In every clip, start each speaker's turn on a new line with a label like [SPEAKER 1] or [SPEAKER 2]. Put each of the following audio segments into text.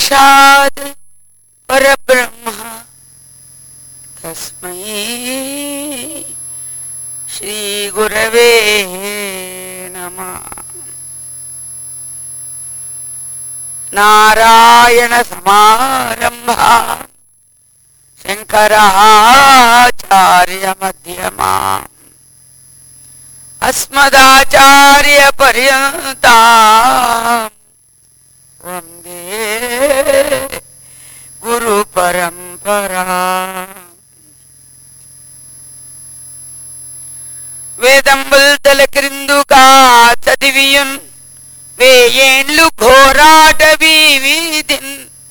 [SPEAKER 1] साक्षात् परब्रह्म तस्मै श्री गुरवे नमः। नारायण समारंभा शंकराचार्य मध्यमाम् अस्मदाचार्य पर्यन्ताम् वंदे गुरु परंपरा। వేదంబుల్ తల క్రిందుగా చదివియున్ వేయేండ్లు ఘోరాటవీ వీధిన్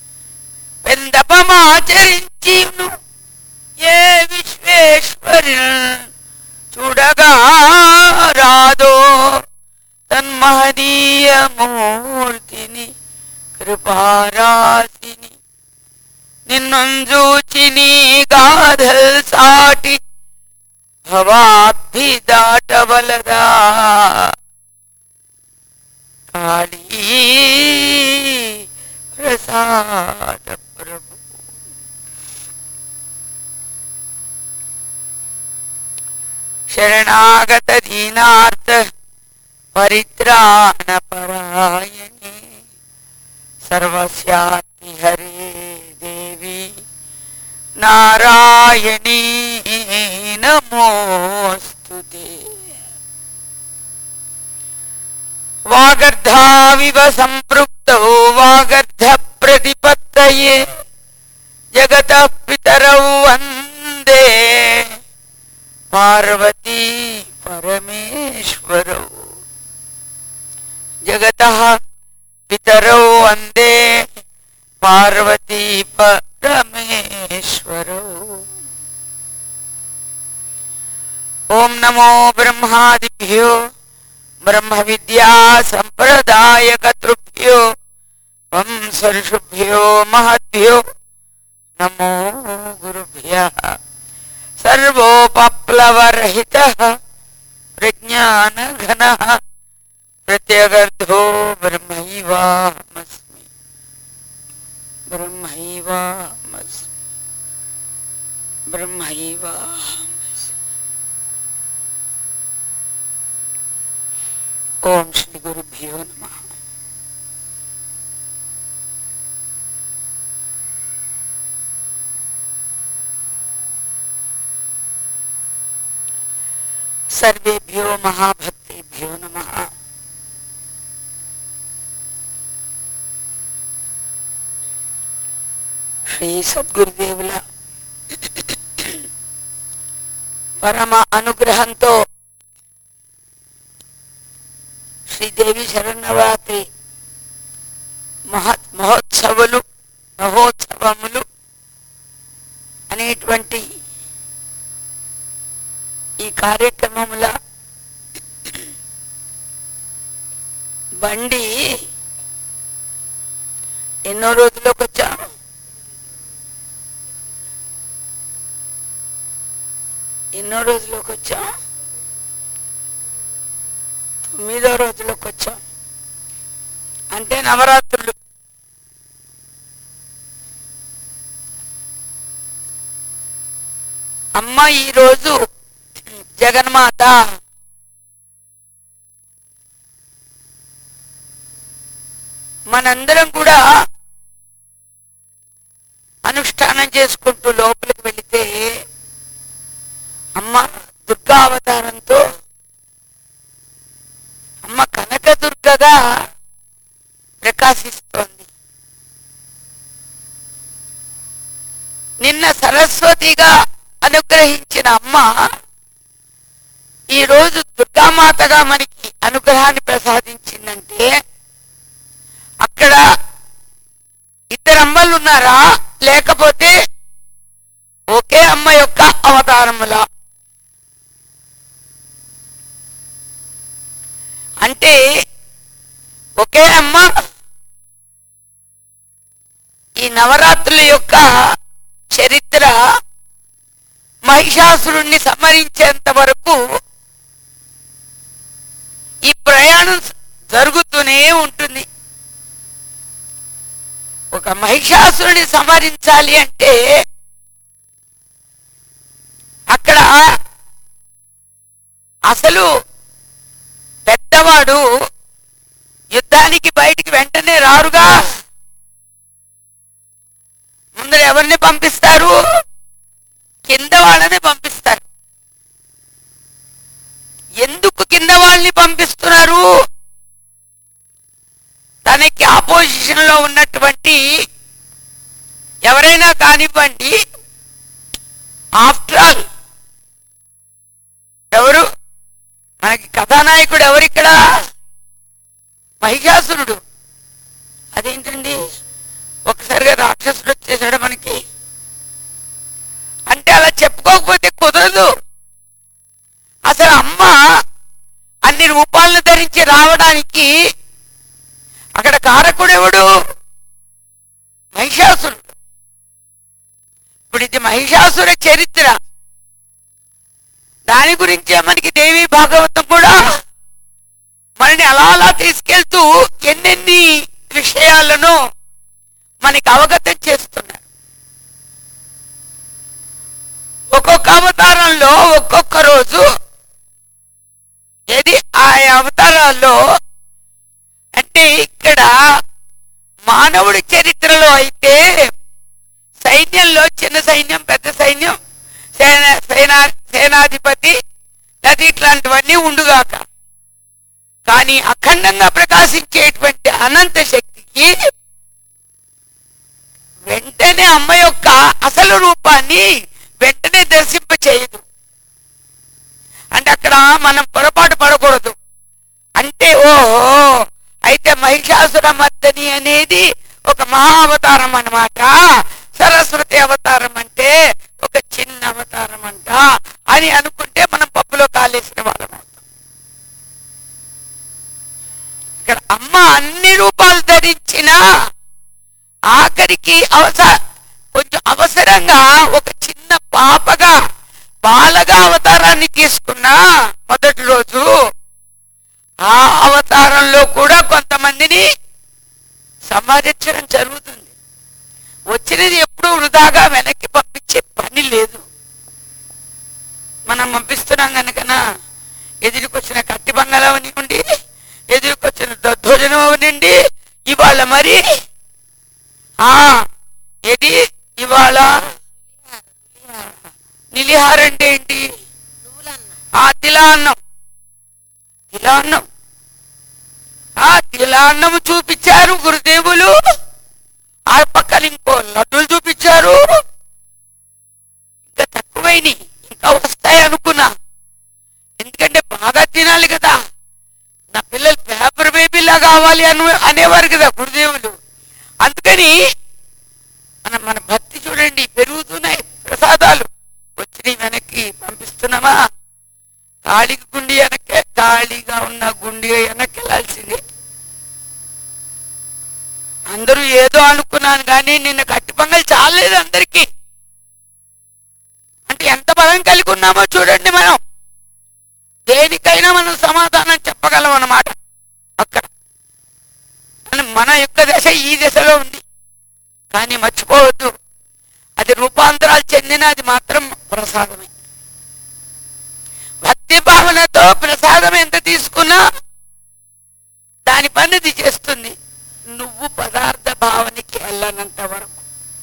[SPEAKER 1] పెందపమాచరించిను ఏ విశ్వేశ్వరున్ చూడగా రాదో తన్మహదీయ మూర్తిని కృపారాశిని నిన్నుంజూచి నీ గాథల్ సాటి భవాబ్ధి దాటవలదా కాళీ ప్రసాద ప్రభు. శరణాగత దీనార్త పరిత్రాణ పరాయణే సర్వస్యాతి హరే దేవి నారాయణీ నమోస్తుతే. వాగర్ధావివ సంపృక్తౌ వాగర్ధ ప్రతిపత్తయే జగతః పితరౌ వందే పార్వతీ పరమేశ్వరౌ. జగతః పితరౌ వందే పార్వతీ పరమేశ్వరౌ. ఓం నమో బ్రహ్మాదిభ్యో బ్రహ్మ విద్యా సంప్రదాయకర్తృభ్యో వంశర్షుభ్యో మహద్భ్యో నమో గురుభ్యః. సర్వోపప్లవరహితః ప్రజ్ఞానఘనః ప్రత్యగర్ధో బ్రహ్మైవాహమస్మి బ్రహ్మైవాహమస్మి బ్రహ్మైవాహమస్మి. ఓం శ్రీ గురుభ్యో నమః. సర్వేభ్యో మహాభక్తేభ్యో నమః. శ్రీ సద్గురుదేవుల పరమ అనుగ్రహంతో శ్రీదేవి శరన్నవరాత్రి మహోత్సవములు అనేటువంటి ఈ కార్యక్రమముల బండి ఎన్నో రోజుల్లోకి వచ్చాం. ఎన్నో రోజుల్లోకి వచ్చాం, 9వ రోజులోకి వచ్చాం. అంటే నవరాత్రులు. అమ్మ ఈరోజు జగన్మాత మనందరం కూడా అనుష్ఠానం చేసుకుంటూ లోపలికి వెళితే అమ్మ దుర్గా అవతారంతో అమ్మ కనకదుర్గగా ప్రకాశిస్తోంది. నిన్న సరస్వతిగా అనుగ్రహించిన అమ్మ ఈరోజు దుర్గామాతగా మనకి అనుగ్రహాన్ని ప్రసాదించిందంటే అక్కడ ఇద్దరు అమ్మలు ఉన్నారా, లేకపోతే ఒకే అమ్మ యొక్క అవతారములా? అంటే ఒకే అమ్మ ఈ నవరాత్రుల యొక్క చరిత్ర మహిషాసురుణ్ణి సంహరించేంత వరకు ఈ ప్రయాణం జరుగుతూనే ఉంటుంది. ఒక ఒక మహిషాసురుని సంహరించాలి అంటే అక్కడ అసలు పెద్దవాడు యుద్ధానికి బయటికి వెంటనే రారుగా. ముందర ఎవరిని పంపిస్తారు? కింద వాళ్ళని పంపిస్తారు. ఎందుకు కింద వాళ్ళని పంపిస్తున్నారు? తనకి ఆపోజిషన్ లో ఉన్నటువంటి ఎవరైనా కానివ్వండి, ఆఫ్టర్ ఆల్ ఎవరు మనకి కథానాయకుడు ఎవరిక్కడ? మహిషాసురుడు. అదేంటండి ఒకసారిగా రాక్షసుడు వచ్చేసాడు మనకి అంటే అలా చెప్పుకోకపోతే కుదరదు. అసలు అమ్మ అన్ని రూపాలను ధరించి రావడానికి అక్కడ కారకుడెవడు? మహిషాసురుడు. ఇప్పుడు ఇది మహిషాసుర చరిత్ర. దాని గురించే మనకి దేవి భాగవతం కూడా మనని అలా అలా తీసుకెళ్తూ ఎన్నెన్ని విషయాలను మనకి అవగతం చేస్తున్నారు. ఒక్కొక్క అవతారంలో ఒక్కొక్క రోజు ఏది ఆ అవతారాల్లో అంటే ఇక్కడ మానవుడి చరిత్రలో అయితే సైన్యంలో చిన్న సైన్యం, పెద్ద సైన్యం, సేనాధిపతి నది ఇట్లాంటివన్నీ ఉండుగాక, కానీ అఖండంగా ప్రకాశించేటువంటి అనంత శక్తికి వెంటనే అమ్మ యొక్క అసలు రూపాన్ని వెంటనే దర్శింపచేయదు. అంటే అక్కడ మనం పొరపాటు పడకూడదు. అంటే ఓహో అయితే మహిషాసుర మర్దని అనేది ఒక మహా అవతారం అన్నమాట, సరస్వతి అవతారం అంటే ఒక చిన్న అవతారం అంట అని అనుకుంటే మనం పప్పులో కాలేసిన వాళ్ళం అవుతాం. ఇక్కడ అమ్మ అన్ని రూపాలు ధరించిన ఆఖరికి కొంచెం అవసరంగా ఒక చిన్న పాపగా బాలగా అవతారాన్ని తీసుకున్న మొదటి రోజు ఆ అవతారంలో కూడా కొంతమందిని సంహరించడం జరుగుతుంది. వచ్చినది ఎప్పుడు వృధాగా వెనక్కి పంపించే పని లేదు. మనం పంపిస్తున్నాం కనుకనా ఎదురుకొచ్చిన కత్తి బంగాళం అవనివ్వండి, ఎదురుకొచ్చిన దద్దోజనం అవనండి, ఇవాళ మరి ఏది ఇవాళ నిలిహార అంటే ఏంటి? తిలాన్నం. తిలాన్నం తిలాన్నము చూపించారు గురుదేవులు. ఆ పక్కన ఇంకో లడ్డూలు చూపించారు. ఇంకా తక్కువైనవి ఇంకా వస్తాయి అనుకున్నా, ఎందుకంటే బాగా తినాలి కదా. నా పిల్లలు పేపర్ బేబీలా కావాలి అనేవారు కదా గురుదేవులు. అందుకని మన భక్తి చూడండి పెరుగుతున్నాయి. ప్రసాదాలు వచ్చి వెనక్కి పంపిస్తున్నామా? ఖాళీగా ఉన్న గుండి వెనక్కి వెళ్ళాల్సిందే. అందరూ ఏదో అనుకున్నాను కానీ నిన్న కట్టి పొంగల్ చాలేదు అందరికీ. అంటే ఎంత బలం కలిగి ఉన్నామో చూడండి. మనం దేనికైనా మనం సమాధానం చెప్పగలం అన్నమాట. అక్కడ మన యొక్క దశ ఈ దశలో ఉంది, కానీ మర్చిపోవద్దు అది రూపాంతరాలు చెందిన అది మాత్రం ప్రసాదమే. భక్తి భావనతో ప్రసాదం ఎంత తీసుకున్నా దాని పనిది చేస్తుంది. నువ్వు పదార్థ భావనకి వెళ్ళనంత వరకు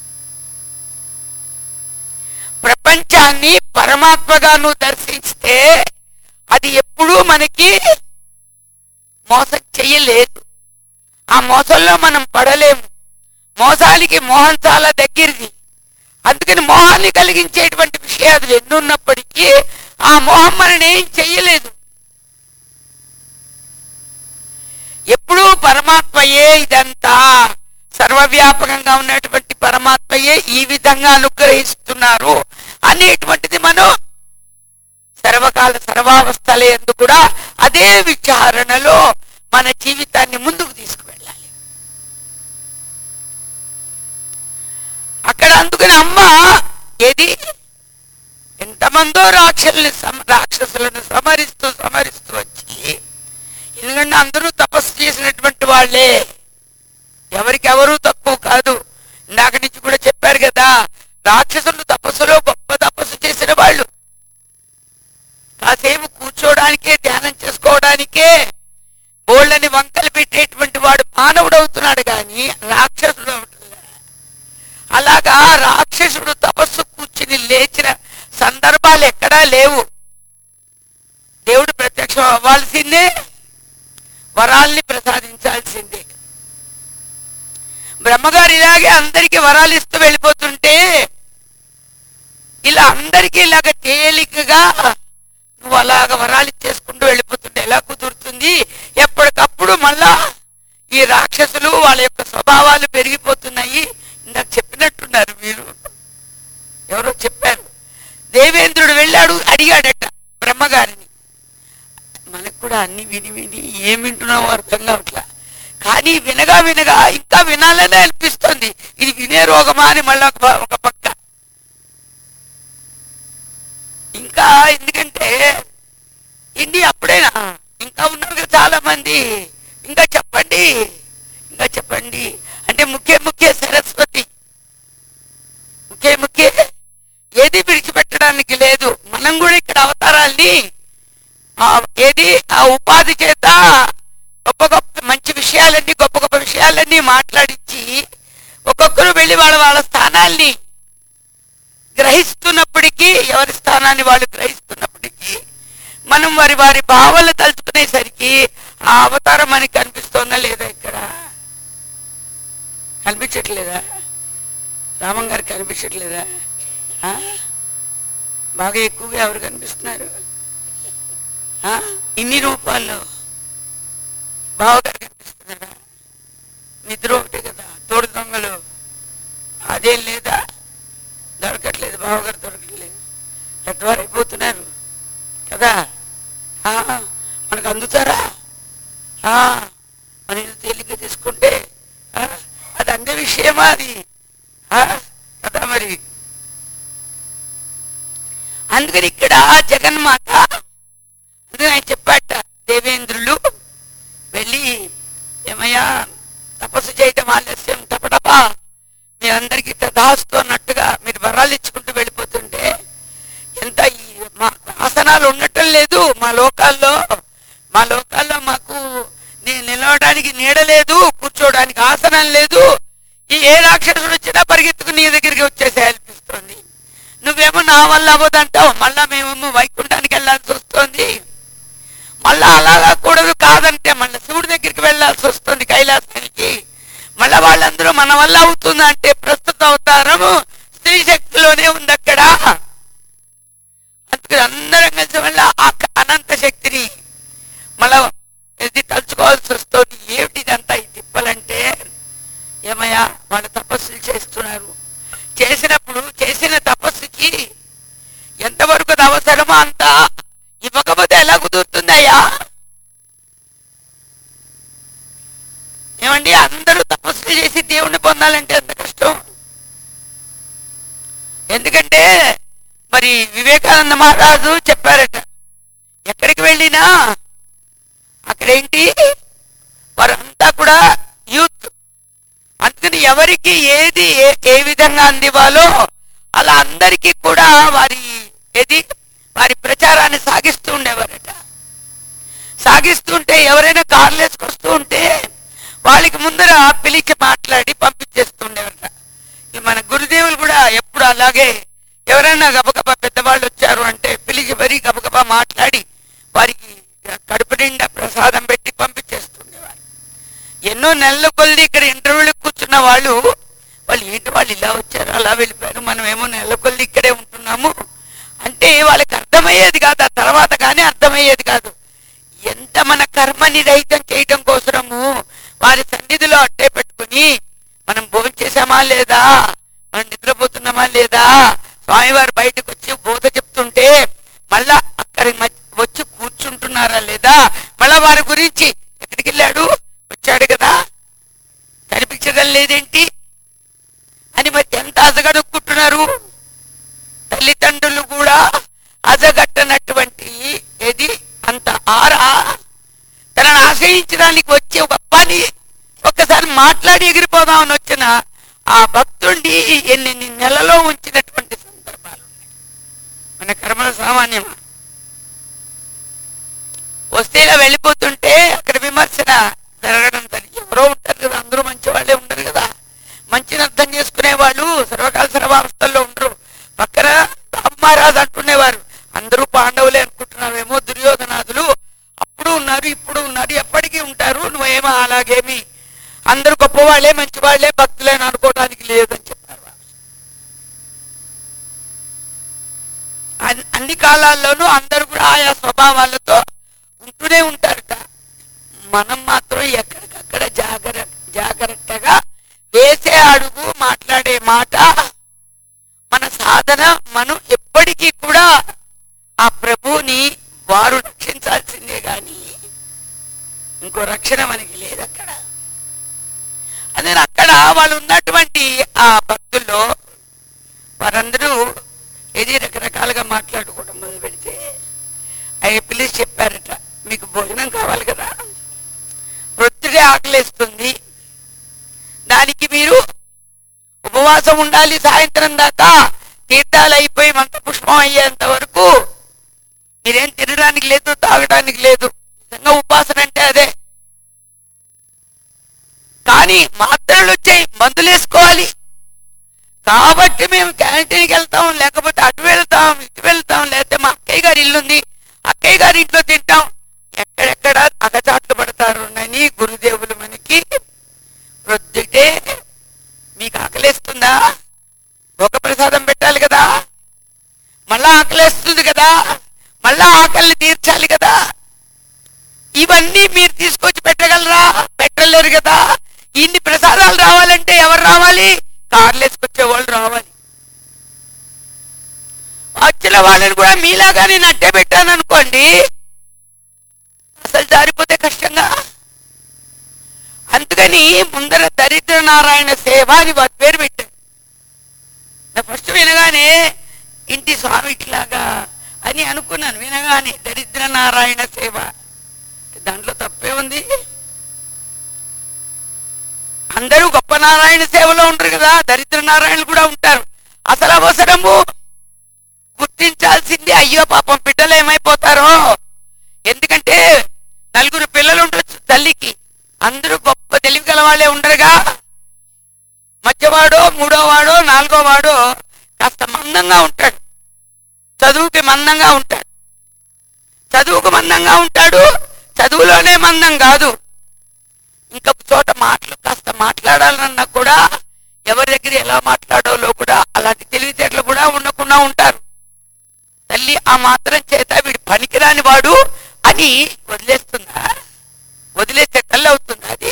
[SPEAKER 1] ప్రపంచాన్ని పరమాత్మగా నువ్వు దర్శిస్తే అది ఎప్పుడూ మనకి మోసం చెయ్యలేదు. ఆ మోసంలో మనం పడలేము. మోసానికి మోహం చాలా దగ్గరది. అందుకని మోహాన్ని కలిగించేటువంటి విషయాలు ఎన్నున్నప్పటికీ ఆ మోహం మనని ఏం చెయ్యలేదు. ఎప్పుడూ పరమాత్మయే ఇదంతా సర్వవ్యాపకంగా ఉన్నటువంటి పరమాత్మయే ఈ విధంగా అనుగ్రహిస్తున్నారు అనేటువంటిది మనం సర్వకాల సర్వావస్థల యందు కూడా అదే విచారణలో మన జీవితాన్ని ముందుకు తీసుకువెళ్ళాలి. అక్కడ అందుకని అమ్మ ఏది ఎంతమందో రాక్షసులను సమరిస్తూ వచ్చి, ఎందుకంటే అందరూ తపస్సు చేసినటువంటి వాళ్ళే, ఎవరికెవరూ తక్కువ కాదు. కాసేపు కూర్చోడానికే, ధ్యానం చేసుకోవడానికే బోళ్ళని వంకలు పెట్టేటువంటి వాడు మానవుడు అవుతున్నాడు కానీ రాక్షసుడు అవుతుంది. అలాగా రాక్షసుడు తపస్సు కూర్చుని లేచిన సందర్భాలు ఎక్కడా లేవు. దేవుడు ప్రత్యక్షం అవ్వాల్సిందే, వరాల్ని ప్రసాదించాల్సిందే. బ్రహ్మగారు ఇలాగే అందరికీ వరాలు ఇస్తూ వెళ్ళిపోతుంటే, ఇలా అందరికీ ఇలాగ తేలికగా నువ్వు అలాగ వరాలు ఇచ్చేసుకుంటూ వెళ్ళిపోతుంటే ఎలా కుదురుతుంది? ఎప్పటికప్పుడు మళ్ళా ఈ రాక్షసులు వాళ్ళ యొక్క స్వభావాలు పెరిగిపోతున్నాయి. ఇందాక చెప్పినట్టున్నారు మీరు, ఎవరో చెప్పారు. దేవేంద్రుడు వెళ్ళాడు, అడిగాడట బ్రహ్మగారిని. మనకు కూడా అన్ని విని విని ఏం వింటున్నామో అర్థం కావట్లా, కానీ వినగా వినగా ఇంకా వినాలనే అనిపిస్తుంది. ఇది వినే రోగమా అని మళ్ళీ ఒక పక్క ఇంకా, ఎందుకంటే ఇండి అప్పుడేనా, ఇంకా ఉన్నారు కదా చాలా మంది, ఇంకా చెప్పండి ఇంకా చెప్పండి అంటే ముఖ్య సరస్వతి, ముఖ్య ఏది విడిచిపెట్టడానికి లేదు. మనం కూడా ఇక్కడ అవతారాల్ని ఏది ఆ ఉపాధి చేత గొప్ప గొప్ప మంచి విషయాలన్నీ, గొప్ప గొప్ప విషయాలన్నీ మాట్లాడించి ఒక్కొక్కరు వెళ్ళి వాళ్ళ స్థానాల్ని గ్రహిస్తున్నప్పటికీ, ఎవరి స్థానాన్ని వాళ్ళు గ్రహిస్తున్నప్పటికీ మనం వారి భావాలు తలుచుకునేసరికి ఆ అవతారం మనకి కనిపిస్తోందా లేదా? ఇక్కడ కనిపించట్లేదా? రామం గారికి కనిపించట్లేదా? బాగా ఎక్కువగా ఎవరు కనిపిస్తున్నారు ఇన్ని రూపాల్లో? బావగారు కనిపిస్తున్నారా? నిద్ర ఒకటే కదా, తోడు దొంగలు అదేం లేదా? దొరకట్లేదు, బావగారు దొరకట్లేదు, ఎట్వారైపోతున్నారు కదా. మనకు అందుతారా? మన తేలిక తీసుకుంటే అది అందే విషయమా అది కదా మరి. అందుకని ఇక్కడ జగన్మాత, అందుకని ఆయన చెప్పాట, దేవేంద్రులు వెళ్ళి ఏమయ్యా తపస్సు చేయటం ఆలస్యం, టపటపా మీ అందరికీ తదాస్తు అన్నట్టుగా మీరు వరాలు ఇచ్చుకుంటూ వెళ్ళిపోతుంటే, ఎంత మా ఆసనాలు ఉండటం లేదు మా లోకాల్లో మాకు నిలవడానికి నీడ లేదు, కూర్చోడానికి ఆసనం లేదు. ఏ రాక్షసుడు వచ్చినా పరిగెత్తుకు నీ దగ్గరికి వచ్చేసే అనిపిస్తుంది. నువ్వేమో నా వల్ల అవ్వదంటావు, మళ్ళా మేమేమో వైకుంఠానికి వెళ్ళాల్సి వస్తుంది. మళ్ళా అలాగా కూడదు, కాదంటే మళ్ళీ శివుడి దగ్గరికి వెళ్ళాల్సి వస్తుంది, కైలాసానికి. మళ్ళా వాళ్ళందరూ మన వల్ల అవుతుంది అంటే ప్రస్తుత అవతారము స్త్రీ శక్తిలోనే ఉంది అక్కడ. అందుకని అందరం కలిసి మళ్ళీ ఆ అనంత శక్తిని మళ్ళా ఇది తలుచుకోవాల్సి వస్తుంది. ఏమిటిదంతా ఈ తిప్పలంటే, ఏమయ్యా వాళ్ళు తపస్సులు చేస్తున్నారు, చేసినప్పుడు చేసిన తపస్సుకి ఎంతవరకు అది అవసరమో అంత ఇవ్వకపోతే ఎలా కుదురుతుందయ్యా? ఏమండి, అందరూ తపస్సులు చేసి దేవుణ్ణి పొందాలంటే ఎంత కష్టం. ఎందుకంటే మరి వివేకానంద మహారాజు చెప్పారట, ఎక్కడికి వెళ్ళినా అక్కడేంటి వారంతా కూడా యూత్. అందుకని ఎవరికి ఏది ఏ విధంగా అందివ్వాలో అలా అందరికీ కూడా వారి ప్రచారాన్ని సాగిస్తూ ఉండేవారట. సాగిస్తుంటే ఎవరైనా కార్లు వేసుకొస్తూ ఉంటే వాళ్ళకి ముందర పిలిచి మాట్లాడి పంపించేస్తుండేవారట. మన గురుదేవులు కూడా ఎప్పుడు అలాగే ఎవరైనా గబగబా పెద్దవాళ్ళు వచ్చారు అంటే పిలిచి మరీ గబగబా మాట్లాడి వారికి కడుపు నిండా ప్రసాదం పెట్టి పంపించేస్తుండేవారు. ఎన్నో నెలల కొద్ది ఇక్కడ ఇంటర్వ్యూలకు కూర్చున్న వాళ్ళు ఏంటి వాళ్ళు ఇలా వచ్చారు అలా వెళ్ళిపోయారు, మనం ఏమో నెలల కొద్ది ఇక్కడే ఉంటున్నాము అంటే వాళ్ళకి అర్థమయ్యేది కాదు. ఆ తర్వాత కానీ అర్థమయ్యేది కాదు. ఎంత మన కర్మని రహితం చేయటం కోసము వారి సన్నిధిలో అట్టే పెట్టుకుని మనం భోజనం చేసామా లేదా, మనం నిద్రపోతున్నామా లేదా, స్వామివారు బయటకు వచ్చి బోధ చెప్తుంటే మళ్ళా అక్కడ వచ్చి కూర్చుంటున్నారా లేదా, మళ్ళా వారి గురించి ఎక్కడికి వెళ్ళాడు, వచ్చాడు కదా, కనిపించడం లేదేంటి అని మరి ఎంత అజగడుక్కుంటున్నారు. తల్లిదండ్రులు కూడా అజగట్టనటువంటి ఏది అంత తనను ఆశ్రయించడానికి వచ్చే ఒక పని ఒక్కసారి మాట్లాడి ఎగిరిపోదామని వచ్చిన ఆ భక్తుడిని ఎన్ని నెలలో ఉంచినటువంటి సందర్భాలు ఉన్నాయి. మన కర్మల సామాన్యమా? వాళ్లే భక్తులని అనుకోవడానికి లేదని చెప్పారు. అన్ని కాలాల్లోనూ అందరూ కూడా ఆయా స్వభావాలతో ఉంటూనే ఉంటారట. మనం మాత్రం ఎక్కడికక్కడ జాగ్రత్తగా వేసే అడుగు, మాట్లాడే మాట, మన సాధన, మనం ఎప్పటికీ కూడా ఆ ప్రభువుని వారు రక్షించాల్సిందే గాని ఇంకో రక్షణ మనకి లేదు అక్కడ. అదే అక్కడ వాళ్ళు ఉన్నటువంటి ఆ భక్తుల్లో వారందరూ ఏది రకరకాలుగా మాట్లాడుకోవడం మొదలు పెడితే అవి పిలిచి చెప్పారట, మీకు భోజనం కావాలి కదా, వృత్తిగా ఆకలేస్తుంది, దానికి మీరు ఉపవాసం ఉండాలి సాయంత్రం దాకా, తీర్థాలు అయిపోయి మంత్ర పుష్పం అయ్యేంత వరకు మీరేం తినడానికి లేదు, తాగడానికి లేదు. నిజంగా ఉపాసన అంటే అదే. కానీ మాత్రలు వచ్చాయి, మందులు వేసుకోవాలి. కాబట్టి మేము క్యాంటీన్కి వెళ్తాం, లేకపోతే అటు వెళ్తాం, ఇటు వెళ్తాం, లేకపోతే మా అక్కయ్య గారి ఇల్లుంది, అక్కయ్య గారి ఇంట్లో తింటాం. ఎక్కడెక్కడ అగచాట్లు పడతారు అని గురుదేవులు మనకి ప్రొద్దుటే మీకు ఆకలేస్తుందా, ఒక ప్రసాదం పెట్టాలి కదా, మళ్ళా ఆకలేస్తుంది కదా, మళ్ళా ఆకలిని తీర్చాలి కదా, ఇవన్నీ మీరు తీసుకొచ్చి పెట్టగలరా? పెట్టలేరు కదా. ఇన్ని ప్రసాదాలు రావాలంటే ఎవరు రావాలి? కార్లు వేసుకొచ్చే వాళ్ళు రావాలి. వచ్చిన వాళ్ళని కూడా మీలాగా నేను అడ్డే పెట్టాను అనుకోండి, అసలు జారిపోతే కష్టంగా. అందుకని ముందర దరిద్ర నారాయణ సేవ అని వారి పేరు పెట్టాను. నా ఫస్ట్ వినగానే ఇంటి స్వామి ఇట్లాగా అని అనుకున్నాను. వినగానే దరిద్ర నారాయణ సేవ, దాంట్లో తప్పే ఉంది. అందరూ గొప్ప నారాయణ సేవలో ఉంటారు కదా, దరిద్ర నారాయణలు కూడా ఉంటారు. అసలు అవసరము గుర్తించాల్సింది. అయ్యో పాపం బిడ్డలు ఏమైపోతారో. ఎందుకంటే నలుగురు పిల్లలు ఉండొచ్చు తల్లికి, అందరూ గొప్ప తెలివి గల వాళ్ళే ఉండరుగా. మధ్యవాడో, మూడోవాడో, నాలుగోవాడో కాస్త మందంగా ఉంటాడు, చదువుకి మందంగా ఉంటాడు. చదువుకు మందంగా ఉంటాడు, చదువులోనే మందం కాదు. ఇంకా చోట మాటలు కాస్త మాట్లాడాలన్నా కూడా ఎవరి దగ్గర ఎలా మాట్లాడాలో కూడా అలాంటి తెలివితేటలు కూడా ఉండకుండా ఉంటారు. తల్లి ఆ మాత్రం చేత వీడు పనికిరాని వాడు అని వదిలేస్తుందా? వదిలేస్తే తల్లి అవుతుందా అది?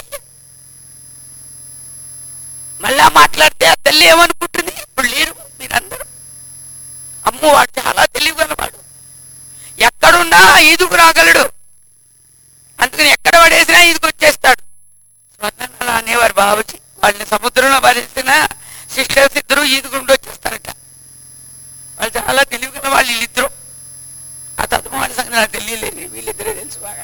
[SPEAKER 1] మళ్ళా మాట్లాడితే ఆ తల్లి ఏమనుకుంటుంది? ఇప్పుడు లేరు మీరందరూ, అమ్ము వాడు చాలా తెలివిగలవాడు, ఎక్కడున్నా ఈదుకు రాగలడు, అందుకని ఎక్కడ పడేసినా ఈదుకు వచ్చేస్తాడు. స్వర్ణాలు అనేవారు బాబుజీ. వాళ్ళని సముద్రంలో పడేసిన సిస్టర్స్ ఇద్దరు ఈదుకుంటూ వచ్చేస్తారట. వాళ్ళు చాలా తెలివిగల వాళ్ళు వీళ్ళిద్దరు. ఆ తత్వం వాళ్ళ సంగతి నాకు తెలియలేదు, వీళ్ళిద్దరే తెలుసు బాగా.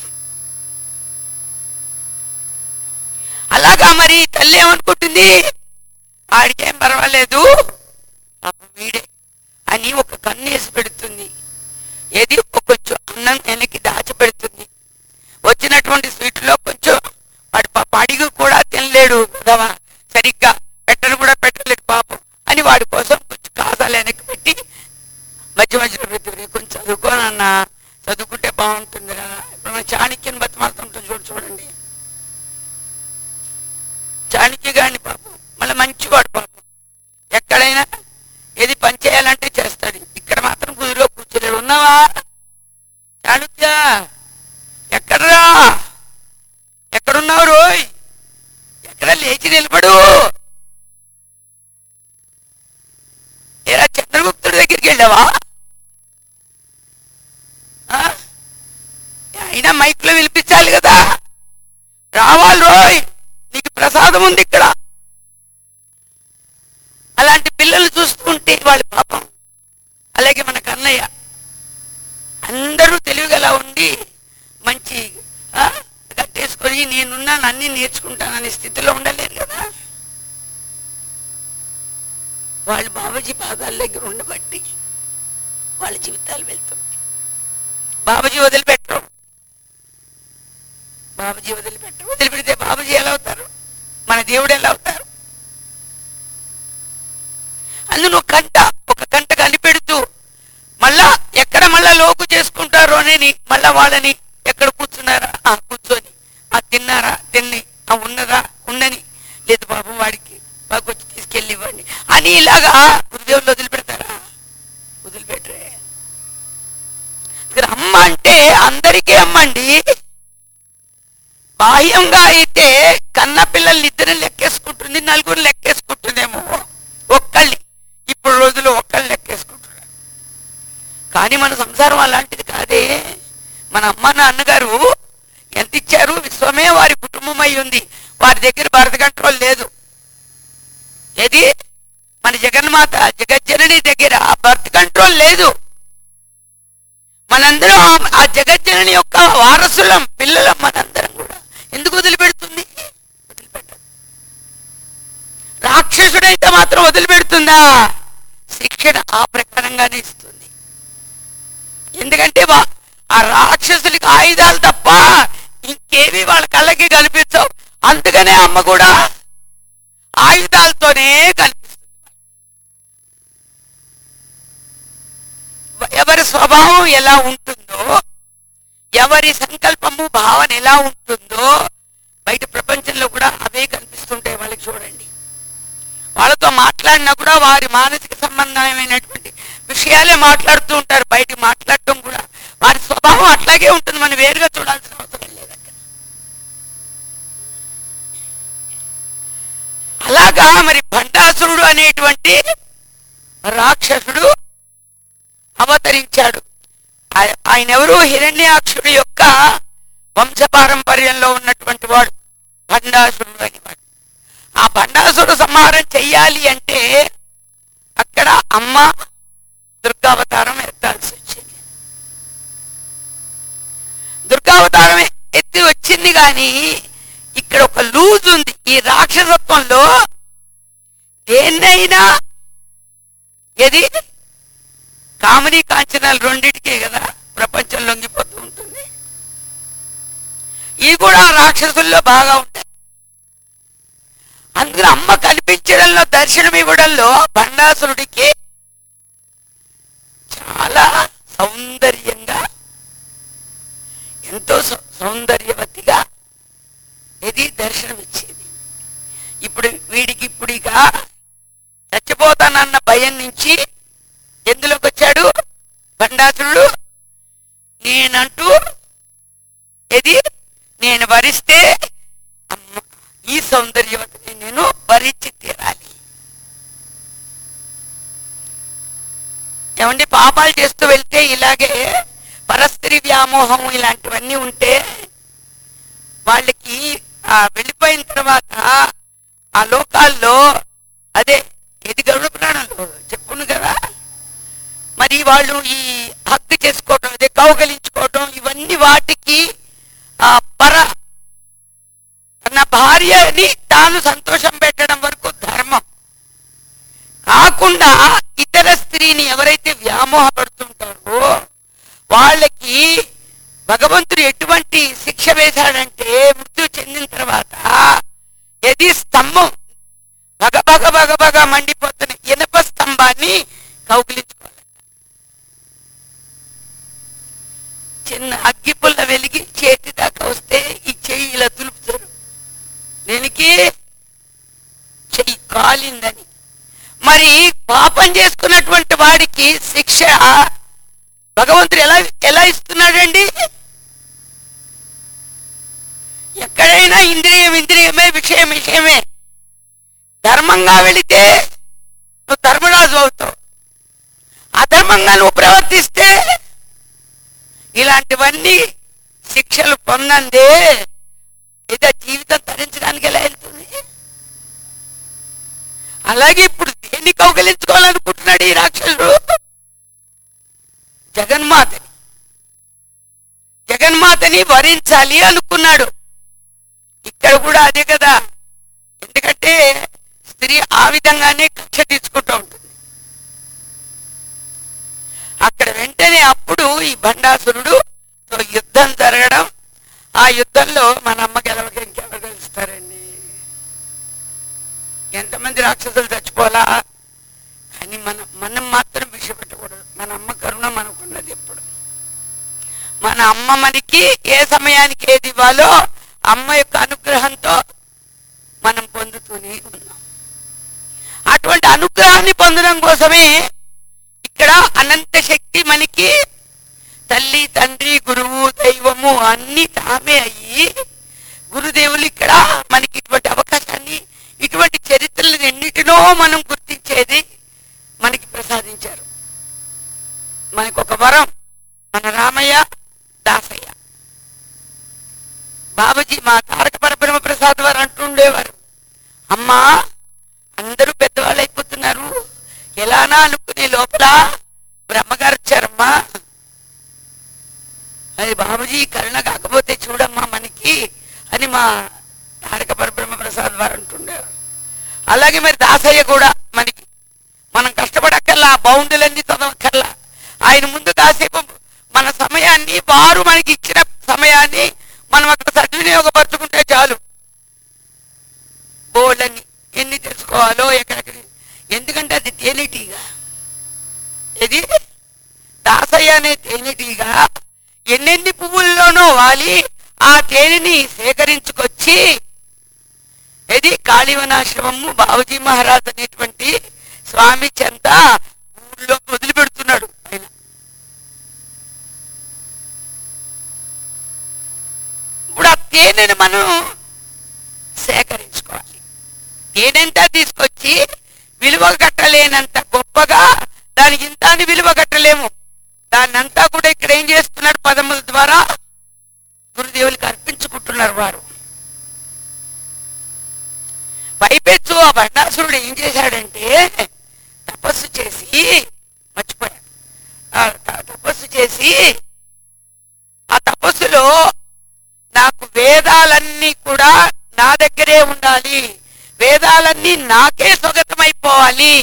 [SPEAKER 1] అలాగా మరి తల్లి ఏమనుకుంటుంది? ఆడికేం పర్వాలేదు వీడే అని ఒక కన్ను వేసి పెడుతుంది. ఏది కొంచెం అన్నం వెనక్కి దాచిపెడుతుంది. వచ్చినటువంటి స్వీట్లో కొంచెం వాడు అడిగి కూడా తినలేడు కదా, సరిగ్గా పెట్టను కూడా పెట్టలేడు పాపం అని వాడి కోసం కొంచెం కాసాలు వెనక్కి పెట్టి మధ్య మధ్యలో పెడుతుంది. కొంచెం చదువుకోనన్నా, చదువుకుంటే బాగుంటుంది కదా. ఇప్పుడు మన చాణక్యని బతిమాలుతుంటాం చూడండి. చాణక్య గారిని పాపం మళ్ళీ మంచివాడు పాపం, ఎక్కడైనా ఏది పని చేయాలంటే చేస్తాడు. ఇక్కడ మాత్రం గుదిలో కూర్చోలేడు. ఉన్నావా చాణక్య? ఎక్కడరా, ఎక్కడున్నావు రోయ్? ఎక్కడ లేచి నిలబడు. ఏరా చంద్రగుప్తుడి దగ్గరికి వెళ్ళావా? అయినా మైక్లో వినిపించాలి కదా, రావాలి రోయ్, నీకు ప్రసాదం ఉంది ఇక్కడ. అలాంటి పిల్లలు చూస్తుంటే వాళ్ళ పాపం. అలాగే మన కన్నయ్య అందరూ తెలివిగల ఉండి మంచి కట్టేసుకొని నేనున్నాను అన్ని నేర్చుకుంటాననే స్థితిలో ఉండలేరు కదా. వాళ్ళు బాబాజీ పాదాల దగ్గర ఉండబట్టి వాళ్ళ జీవితాలు వెళ్తుంది. బాబాజీ వదిలిపెట్టరు, బాబాజీ వదిలిపెట్టరు. వదిలిపెడితే బాబాజీ ఎలా అవుతారు, మన దేవుడు ఎలా అవుతారు? అందులో ఒక కంట కనిపెడుతూ మళ్ళా ఎక్కడ మళ్ళా లోకు చేసుకుంటారో అని మళ్ళా వాళ్ళని ఎక్కడ కూర్చున్నారా కూర్చొని, తిన్నారా తిన్ని, ఉన్నదా ఉండని, లేదు పాపం వాడికి మాకు వచ్చి తీసుకెళ్ళి ఇవ్వండి అని ఇలాగా గురుదేవులు వదిలిపెడతారా? వదిలిపెట్టరే. అమ్మ అంటే అందరికీ అమ్మండి. బాహ్యంగా అయితే కన్న పిల్లల్ని ఇద్దరిని లెక్కేసుకుంటుంది, నలుగురు లెక్కేసుకుంటుందేమో, ఒక్కళ్ళని ఇప్పుడు రోజులు ఒక్కళ్ళు లెక్కేసుకుంటున్నారు. కానీ మన సంసారం అలాంటిది కాదే. మన అమ్మ నాన్నగారు ఎంత ఇచ్చారు? విశ్వమే వారి కుటుంబం అయి ఉంది. వారి దగ్గర భారత కంట్రోల్ లేదు. ఏది మన జగన్మాత జగజ్జనని దగ్గర బర్త్ కంట్రోల్ లేదు. మనందరం ఆ జగజ్జనని యొక్క వారసులం, పిల్లలం మనందరం కూడా. ఎందుకు వదిలిపెడుతుంది? వదిలిపెట్టదు. రాక్షసుడైతే మాత్రం వదిలిపెడుతుందా? శిక్షణ ఆ ప్రకారంగానే ఇస్తుంది. ఎందుకంటే ఆ రాక్షసులకి ఆయుధాలు తప్ప ఇంకేవి వాళ్ళ కళ్ళకి కనిపించవు. అందుకనే అమ్మ కూడా ఆయుధాలతోనే కనిపిస్తుంది. ఎవరి స్వభావం ఎలా ఉంటుందో, ఎవరి సంకల్పము భావన ఎలా ఉంటుందో బయట ప్రపంచంలో కూడా అవే కనిపిస్తుంటాయి వాళ్ళకి. చూడండి, వాళ్ళతో మాట్లాడినా కూడా వారి మానసిక సంబంధమైనటువంటి విషయాలే మాట్లాడుతూ ఉంటారు. బయట మాట్లాడటం కూడా వారి స్వభావం అట్లాగే ఉంటుంది. మనం వేరుగా చూడాల్సిన అవసరం లేదు అక్కడ. అలాగా మరి భండాసురుడు అనేటువంటి రాక్షసుడు అవతరించాడు. ఆయన ఎవరు? హిరణ్యాక్షుడి యొక్క వంశపారంపర్యంలో ఉన్నటువంటి వాడు భండాసురుడు అనేవాడు. ఆ భండాసురుడు సంహారం చెయ్యాలి అంటే అక్కడ అమ్మ దుర్గావతారం ఎత్తాల్సి వచ్చింది. దుర్గావతారం ఎత్తి వచ్చింది. కానీ ఇక్కడ ఒక లూజ్ ఉంది. ఈ రాక్షసత్వంలో దేన్నైనా ఏది కామినీ కాంచనాలు రెండింటికే కదా ప్రపంచం లొంగిపోతూ ఉంటుంది. ఇవి కూడా రాక్షసుల్లో బాగా ఉంటాయి. అందుకని అమ్మ కనిపించడంలో, దర్శనం ఇవ్వడంలో భండాసురుడికి చాలా సౌందర్యంగా, ఎంతో సౌందర్యవతిగా ఇది దర్శనం ఇచ్చేది. ఇప్పుడు వీడికి ఇప్పుడిగా చచ్చిపోతానన్న భయం నుంచి ఎందులోకి వచ్చాడు భండాసురుడు? నేనంటూ ఏది నేను వరిస్తే అమ్మ ఈ సౌందర్యవతిని నేను వరించి తీరాలి. ఏమండి, పాపాలు చేస్తూ వెళ్తే ఇలాగే పరస్త్రీ వ్యామోహం ఇలాంటివన్నీ ఉంటే వాళ్ళకి వెళ్ళిపోయిన తర్వాత ఆ లోకాల్లో అదే ఇది గరుడ పురాణంలో చెప్పును కదా, మరి వాళ్ళు ఈ హక్కు చేసుకోవటం, అదే కౌగలించుకోవటం, ఇవన్నీ వాటికి పర నా భార్యని తాను సంతోషం పెట్టడం వరకు ధర్మం కాకుండా ఇతర స్త్రీని ఎవరైతే వ్యామోహపడుతుంటారో వాళ్ళకి భగవంతుడు ఎటువంటి శిక్ష వేశాడంటే, మృత్యు చెందిన తర్వాత ఏది స్తంభం భగ భగ భగ భగ మండిపోతున్న ఇనప స్తంభాన్ని కౌగిలించుకోవాలి. చిన్న అగ్గిపుల్ల వెలిగి చేతి దాకా వస్తే ఈ చెయ్యి ఇలా దులుపుతారు. దీనికి చెయ్యి కాలిందని. మరి పాపం చేసుకున్నటువంటి వాడికి శిక్ష భగవంతుడు ఎలా ఇస్తున్నాడండి? ఎక్కడైనా ఇంద్రియమే, విషయమే. ధర్మంగా వెళితే నువ్వు ధర్మరాజు అవుతావు, అధర్మంగా నువ్వు ప్రవర్తిస్తే ఇలాంటివన్నీ శిక్షలు పొందందే ఇదే జీవితం తరించడానికి ఎలా వెళ్తుంది? అలాగే ఇప్పుడు దేన్ని కౌగిలించుకోవాలనుకుంటున్నాడు ఈ రాక్షసుడు? జగన్మాతని వరించాలి అనుకున్నాడు. ఇక్కడ కూడా అదే కదా. ఎందుకంటే స్త్రీ ఆ విధంగానే కక్ష తీసుకుంటూ ఉంటుంది. అక్కడ వెంటనే అప్పుడు ఈ భండాసురుడు యుద్ధం జరగడం, ఆ యుద్ధంలో మన అమ్మ గెలవక ఇంకెవరు గెలుస్తారండి? ఎంతమంది రాక్షసులు చచ్చిపోలా, కానీ మనం మాత్రం విషపెట్టకూడదు. మన అమ్మ కరుణ మనకున్నది. ఎప్పుడు మన అమ్మ మనకి ఏ సమయానికి ఏది ఇవ్వాలో అమ్మ యొక్క అనుగ్రహంతో మనం పొందుతూనే ఉన్నాం. అటువంటి అనుగ్రహాన్ని పొందడం కోసమే ఇక్కడ అనంత శక్తి మనకి తల్లి, తండ్రి, గురువు, దైవము అన్ని తామే అయ్యి గురుదేవులు ఇక్కడ మనకి ఇటువంటి అవకాశాన్ని, ఇటువంటి చరిత్రలను ఎన్నిటినో మనం గుర్తించేది మనకి ప్రసాదించారు. మనకు ఒక వరం, మన రామయ్య దాసయ్య. బాబుజీ మా తారక పరబ్రహ్మ ప్రసాద్ వారు అంటుండేవారు, అమ్మా అందరూ పెద్దవాళ్ళు అయిపోతున్నారు, ఎలానా అనుకునే లోపల బ్రహ్మగారు వచ్చారమ్మా, అది బాబుజీ కరుణ కాకపోతే చూడమ్మా మనకి అని మా తారక పరబ్రహ్మ ప్రసాద్ వారు అంటుండేవారు. అలాగే మరి దాసయ్య కూడా మనకి, మనం కష్టపడక్కర్లా, బౌండులన్నీ చదవక్కర్లా, ఆయన ముందు కాసేపు మన సమయాన్ని, వారు మనకి ఇచ్చిన సమయాన్ని మనం అక్కడ సద్వినియోగపరచుకుంటే చాలు. బోర్లని ఎన్ని తెలుసుకోవాలో ఎక్కడెక్కడ, ఎందుకంటే అది తేనెటీగా, ఇది దాసయ్య అనే తేనెటీగా ఎన్నెన్ని పువ్వుల్లోనో వాలి ఆ తేనెని సేకరించుకొచ్చి ఇది కాళీవనాశ్రమము బాబుజీ మహారాజ్ అనేటువంటి స్వామి చెంత ఊళ్ళో వదిలిపెడుతున్నాడు ఆయన. ఇప్పుడు ఆ తేనెని మనం సేకరించుకోవాలి. తేనెంతా తీసుకొచ్చి విలువ కట్టలేనంత గొప్పగా దానికి ఇంత అని విలువ కట్టలేము. దాన్నంతా కూడా ఇక్కడ ఏం చేస్తున్నారు, పదముల ద్వారా గురుదేవులకి అర్పించుకుంటున్నారు వారు. పైపెచ్చు ఆ బండాసురుడు ఏం చేశాడంటే తపస్సు చేసి, మర్చిపోయాడు, తపస్సు చేసి ఆ తపస్సులో నాకు వేదాలన్నీ కూడా నా దగ్గరే ఉండాలి, వేదాలన్నీ నాకే స్వగతమైపోవాలి,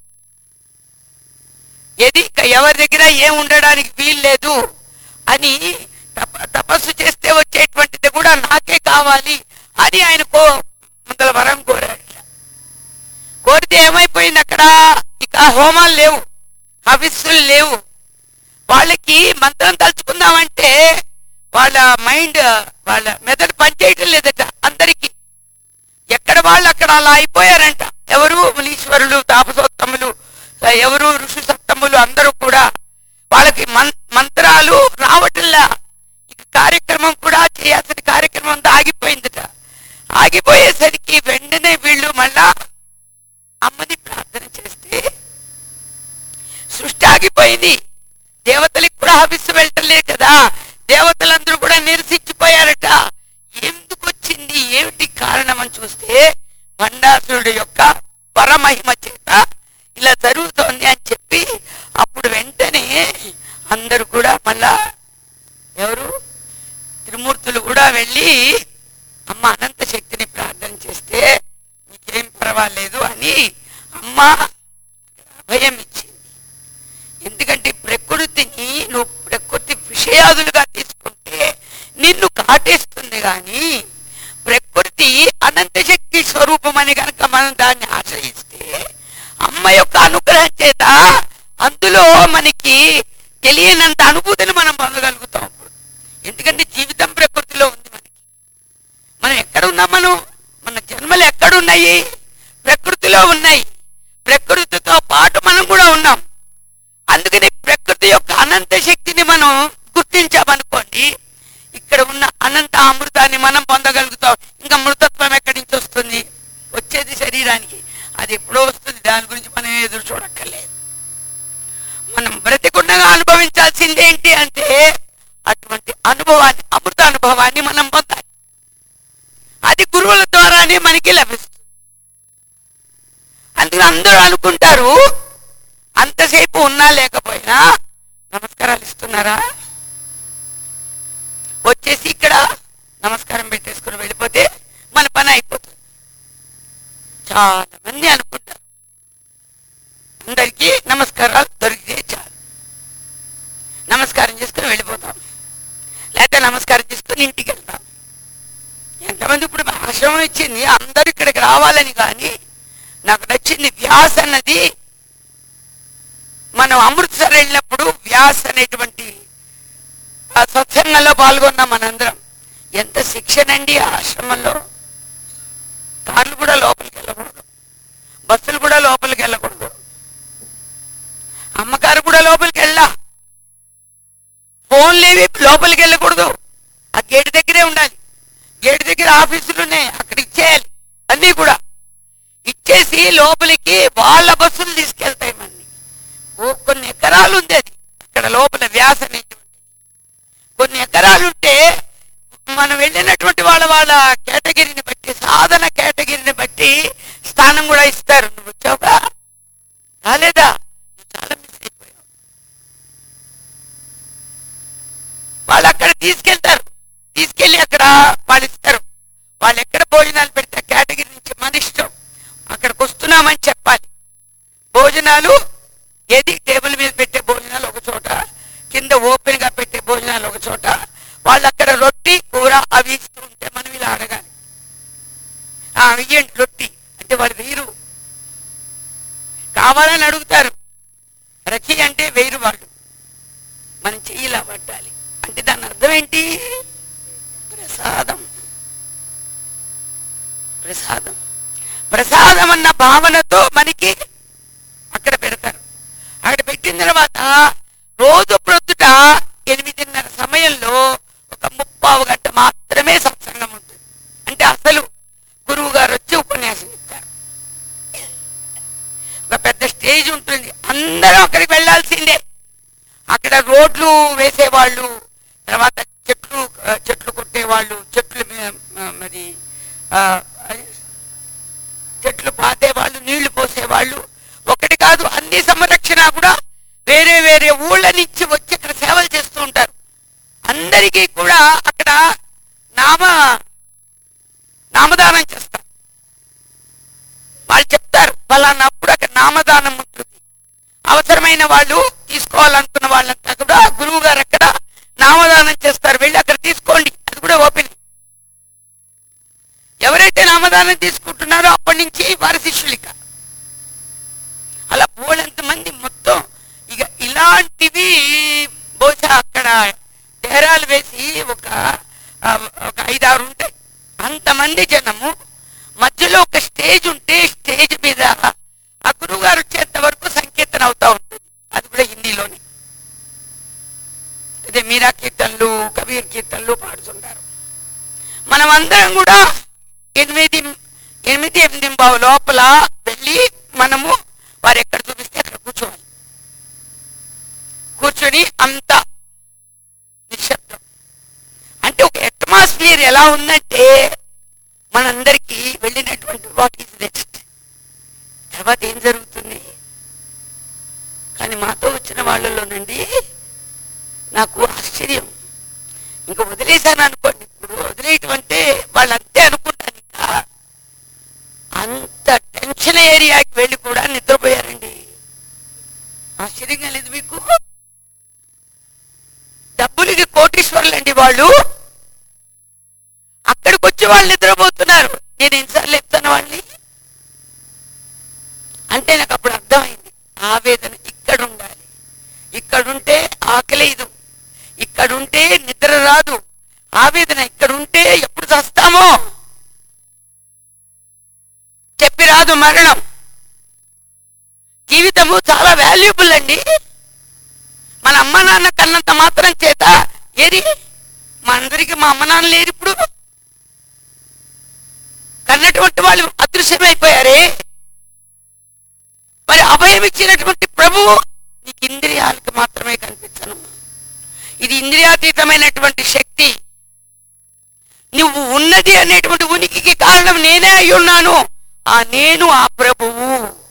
[SPEAKER 1] ఏది ఎవరి దగ్గర ఏం ఉండడానికి వీల్లేదు అని తపస్సు చేస్తే వచ్చేటువంటిది కూడా నాకే కావాలి అని ఆయన ముందల వరం కోరాడు. కోరితే ఏమైపోయింది, అక్కడ ఇక హోమాలు లేవు, హవిస్సులు లేవు. వాళ్ళకి మంత్రం తలుచుకుందామంటే వాళ్ళ మైండ్, వాళ్ళ మెదడు పనిచేయటం లేదట అందరికి. ఎక్కడ వాళ్ళు అక్కడ అలా అయిపోయారంట. ఎవరు మునీశ్వరులు, తాపసోత్తములు, ఎవరు ఋషి సప్తములు, అందరూ కూడా వాళ్ళకి మంత్రాలు రావటంలా. ఇక కార్యక్రమం కూడా చేయాల్సిన కార్యక్రమం అంతా ఆగిపోయిందట. ఆగిపోయేసరికి వెంటనే వీళ్ళు మళ్ళా అమ్మని ప్రార్థన చేస్తే సృష్టి ఆగిపోయింది. దేవతలకు కూడా హవిస్సు వెళ్ళటలేదు కదా, దేవతలందరూ కూడా నిరసించిపోయారట. ఎందుకు వచ్చింది, ఏమిటి కారణం అని చూస్తే భండాసురుడు యొక్క పరమహిమ చేత ఇలా జరుగుతోంది అని చెప్పి అప్పుడు వెంటనే అందరూ కూడా మళ్ళా ఎవరు త్రిమూర్తులు కూడా వెళ్ళి అమ్మ అనంత శక్తిని ప్రార్థన చేస్తే నీకేం పర్వాలేదు అని అమ్మ అభయం ఇచ్చింది. ఎందుకంటే ప్రకృతిని నువ్వు ప్రకృతి విషయాదులుగా తీసుకుంటే నిన్ను కాటేస్తుంది, కానీ ప్రకృతి అనంత శక్తి స్వరూపం అని కనుక మనం దాన్ని ఆశ్రయిస్తే అమ్మ యొక్క అనుగ్రహం చేత అందులో మనకి తెలియనంత అనుభూతిని మనం పొందగలుగుతాం. ఎందుకంటే జీవితం ప్రకృతిలో ఉంది. మనం ఎక్కడ ఉన్నాం, మన జన్మలు ఎక్కడున్నాయి, ప్రకృతిలో ఉన్నాయి. ప్రకృతితో పాటు మనం కూడా ఉన్నాం. అందుకని ప్రకృతి యొక్క అనంత శక్తిని మనం గుర్తించామనుకోండి, ఇక్కడ ఉన్న అనంత అమృతాన్ని మనం పొందగలుగుతాం. ఇంకా మృతత్వం ఎక్కడి నుంచి వస్తుంది, వచ్చేది శరీరానికి, అది ఎప్పుడో వస్తుంది. దాని గురించి మనం ఎదురు చూడక్కర్లేదు. మనం బ్రతికుండగా అనుభవించాల్సింది ఏంటి అంటే అటువంటి అనుభవాన్ని, అమృత అనుభవాన్ని మనం పొందాలి. అది గురువుల ద్వారానే మనకి లభిస్తుంది. అందుకని అందరూ అనుకుంటారు అంతసేపు ఉన్నా లేకపోయినా నమస్కారాలు ఇస్తున్నారా, వచ్చేసి ఇక్కడ నమస్కారం పెట్టేసుకుని వెళ్ళిపోతే మన పని అయిపోతుంది. చాలా మంది అనుకుంటారు అందరికీ నమస్కారాలు దొరికితే చాలు, నమస్కారం చేసుకుని వెళ్ళిపోతాం, లేకపోతే నమస్కారం చేసుకుని ఇంటికి వెళ్తాం. ఎంతమంది ఇప్పుడు ఆశ్రమం ఇచ్చింది అందరూ ఇక్కడికి రావాలని, కానీ నాకు నచ్చింది వ్యాస్ అన్నది. మనం అమృత్సర్ వెళ్ళినప్పుడు వ్యాస్ అనేటువంటి ఆ సత్సంగంలో పాల్గొన్నాం మనందరం. ఎంత శిక్షణ అండి ఆ ఆశ్రమంలో. కార్లు కూడా లోపలికి వెళ్ళకూడదు, బస్సులు కూడా లోపలికి వెళ్ళకూడదు, అమ్మగారు కూడా లోపలికి వెళ్ళా, ఫోన్లేవి లోపలికి వెళ్ళకూడదు. ఆ గేటు దగ్గరే ఉండాలి. గేటు దగ్గర ఆఫీసులు ఉన్నాయి, అక్కడ ఇచ్చేయాలి. అన్నీ కూడా ఇచ్చేసి లోపలికి వాళ్ళ బస్సులు తీసుకెళ్తాయి. మళ్ళీ కొన్ని ఎకరాలు ఉంది అది అక్కడ లోపల వ్యాస అనేటువంటి కొన్ని ఎకరాలు ఉంటే మనం వెళ్ళినటువంటి వాళ్ళ కేటగిరీని బట్టి, సాధన కేటగిరీని బట్టి స్థానం కూడా ఇస్తారు. నువ్వు వచ్చావుగా, రాలేదా, నువ్వు చాలా మిస్ అయిపోయావు. వాళ్ళు అక్కడ తీసుకెళ్తారు, తీసుకెళ్ళి అక్కడ వాళ్ళు ఇస్తారు. వాళ్ళు ఎక్కడ భోజనాలు పెడితే కేటగిరీ నుంచి మన ఇష్టం, అక్కడికి వస్తున్నామని చెప్పాలి. భోజనాలు ఏది టేబుల్ మీద పెట్టే భోజనాలు ఒక చోట, కింద ఓపెన్ గా పెట్టే భోజనాలు ఒక చోట. వాళ్ళు అక్కడ రొట్టి కూర అవి ఇస్తూ ఉంటే మనం ఇలా అడగాలి, ఇయ్యండి రొట్టి అంటే వాళ్ళు వేరు కావాలని అడుగుతారు. రచి అంటే వేరు వాళ్ళు, మనం చెయ్యిలా పట్టాలి అంటే దాని అర్థం ఏంటి? ప్రసాదం. ప్రసాదం ప్రసాదం అన్న భావనతో మనకి అక్కడ పెడతారు. అక్కడ పెట్టిన తర్వాత రోజు ప్రొద్దుట 8:30 సమయంలో ఒక 3/4 గంట మాత్రమే సత్సంగం ఉంటుంది. అంటే అసలు గురువు గారు వచ్చి ఉపన్యాసం ఇస్తారు. ఒక పెద్ద స్టేజ్ ఉంటుంది, అందరం అక్కడికి వెళ్ళాల్సిందే. అక్కడ రోడ్లు వేసేవాళ్ళు, తర్వాత చెట్లు కొట్టేవాళ్ళు, మరి చెట్లు పాతేవాళ్ళు, నీళ్లు పోసేవాళ్ళు, ఒకటి కాదు అన్ని సంరక్షణ కూడా వేరే వేరే ఊళ్ళ నుంచి వచ్చి అక్కడ సేవలు చేస్తూ ఉంటారు. అందరికీ కూడా అక్కడ నామదానం చేస్తారు. వాళ్ళు చెప్తారు ఫలానప్పుడు అక్కడ నామదానం ఉంటుంది. అవసరమైన వాళ్ళు తీసుకోవాలనుకున్న వాళ్ళంతా కూడా గురువు గారు అక్కడ నామదానం చేస్తారు. వెళ్ళి అక్కడ తీసుకోండి, అది కూడా ఓపెన్. ఎవరైతే నామదానం తీసుకుంటున్నారో అప్పటి నుంచి వారి శిష్యులిక అలా పోలంతమంది మొత్తం. ఇక ఇలాంటివి బహుశా అక్కడ డేరాలు వేసి ఒక 5-6 ఉంటాయి. అంతమంది జనము మధ్యలో ఒక స్టేజ్ ఉంటే స్టేజ్ మీద ఆ గురువు గారు వచ్చేంత వరకు సంకీర్తన అవుతా ఉంటుంది. అది కూడా హిందీలోని. అదే మీరా కీర్తనలు, కబీర్ కీర్తనలు పాడుతుంటారు. మనం అందరం కూడా 8-8:15 లోపల వెళ్ళి మనము వారు ఎక్కడ చూపిస్తే అక్కడ కూర్చోవాలి. కూర్చొని అంత నిశ్శబ్దం. అంటే ఒక అట్మాస్ఫియర్ ఎలా ఉందంటే మనందరికీ వెళ్ళినటువంటి వాట్ ఈజ్ నెక్స్ట్, తర్వాత ఏం జరుగుతుంది. కానీ మాతో వచ్చిన వాళ్ళలోనండి నాకు ఆశ్చర్యం. ఇంకా వదిలేశాను అనుకోండి, ఇప్పుడు వదిలేయటం అంటే వాళ్ళు అంతే అనుకుంటాను. ఇంకా అంత టెన్షన్ ఏరియాకి వెళ్ళి కూడా నిద్రపోయారండి. ఆశ్చర్యంగా లేదు మీకు? డబ్బులకి కోటీశ్వరులండి వాళ్ళు. అక్కడికి వచ్చి వాళ్ళు నిద్రపోతున్నారు. నేను ఎన్నిసార్లు చెప్తాను వాళ్ళని. అంటే నాకు అప్పుడు అర్థమైంది, ఆవేదన ఇక్కడ ఉండాలి. ఇక్కడుంటే ఆకలేదు, ఇక్కడుంటే నిద్ర రాదు. ఆవేదన ఇక్కడుంటే ఎప్పుడు చస్తామో చెప్పి రాదు మరణం. జీవితము చాలా వాల్యుబుల్ అండి. మన అమ్మ నాన్న కన్నంత మాత్రం చేత ఏది మా అందరికి మా అమ్మ నాన్న లేరు. ఇప్పుడు కన్నటువంటి వాళ్ళు అదృశ్యమైపోయారే. మరి అభయం ఇచ్చినటువంటి ప్రభువు నీకు ఇంద్రియాలకు మాత్రమే కనిపించను. ఇది ఇంద్రియాతీతమైనటువంటి శక్తి. నువ్వు ఉన్నది అనేటువంటి ఉనికికి కారణం నేనే అయి ఉన్నాను. ఆ నేను ఆ ప్రభువు.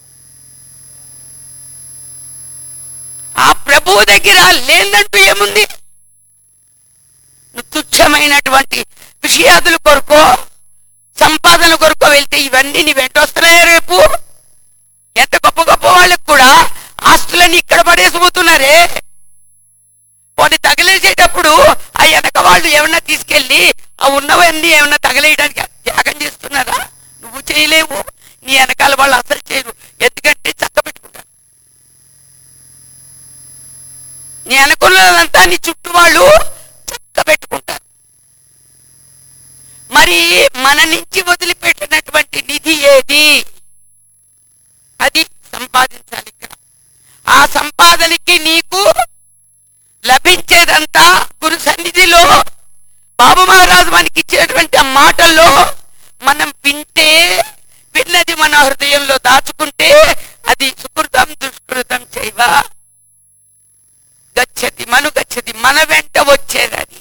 [SPEAKER 1] ఆ ప్రభువు దగ్గర లేదంటూ ఏముంది? నువ్వు తుచ్చమైనటువంటి విషయాదుల కొరకో సంపాదన కొరకో వెళ్తే ఇవన్నీ నీ వెంట వస్తున్నాయా రేపు? ఎంత గొప్ప గొప్ప వాళ్ళకు కూడా ఆస్తులన్నీ ఇక్కడ పడేసిపోతున్నారే. కొన్ని తగిలేసేటప్పుడు ఆ వెనక వాళ్ళు ఏమన్నా తీసుకెళ్ళి ఆ ఉన్నవన్నీ ఏమన్నా తగలేయడానికి త్యాగం చేస్తున్నారా? నువ్వు చేయలేవు, నీ వెనకాల వాళ్ళు అసలు చేయరు. ఎందుకంటే చక్క పెట్టుకుంటారు. నీ అనుకున్నదంతా నీ చుట్టూ వాళ్ళు చక్క పెట్టుకుంటారు. మరి మన నుంచి వదిలిపెట్టినటువంటి ఉండేటువంటి నిధి ఏది? అది సంపాదించాలి ఇక్కడ. ఆ సంపాదనకి నీకు లభించేదంతా గురు సన్నిధిలో బాబు మహారాజు మనకి ఇచ్చినటువంటి ఆ మాటల్లో మనం వింటే, విన్నది మన హృదయంలో దాచుకుంటే అది సుకృతం దుష్కృతం చేయవ గచ్చతి మనుగచ్చతి, మన వెంట వచ్చేది. అది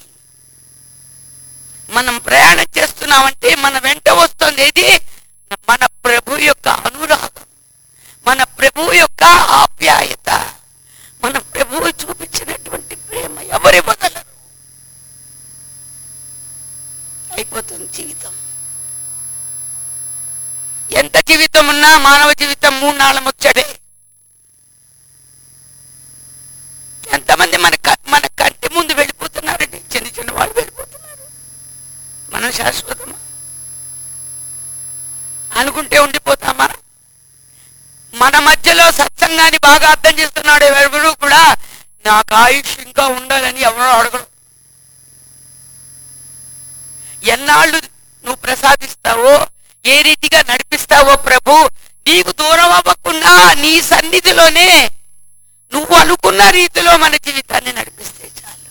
[SPEAKER 1] మనం ప్రయాణం చేస్తున్నామంటే మన వెంట వస్తుంది ఏది? మన ప్రభు యొక్క అనురాగం, మన ప్రభు యొక్క ఆప్యాయత, మన ప్రభువు చూపించినటువంటి ప్రేమ ఎవరివ్వగలరు? అయిపోతుంది జీవితం. ఎంత జీవితం ఉన్నా మానవ జీవితం 3 నాళ్ళ ముచ్చడే. ఎంతమంది మన కంటి ముందు వెళ్ళిపోతున్నారండి, చిన్న చిన్న వాళ్ళు వెళ్ళిపోతున్నారు. మనం శాశ్వతమా అనుకుంటే ఉండిపోతామా? మన మధ్యలో సత్సంగాన్ని బాగా అర్థం చేస్తున్నాడు ఎవరు కూడా, నాకు ఆయుష్ ఇంకా ఉండాలని ఎవరో అడగడు. ఎన్నాళ్ళు నువ్వు ప్రసాదిస్తావో, ఏ రీతిగా నడిపిస్తావో ప్రభు, నీకు దూరం అవ్వకుండా నీ సన్నిధిలోనే నువ్వు అనుకున్న రీతిలో మన జీవితాన్ని నడిపిస్తే చాలు.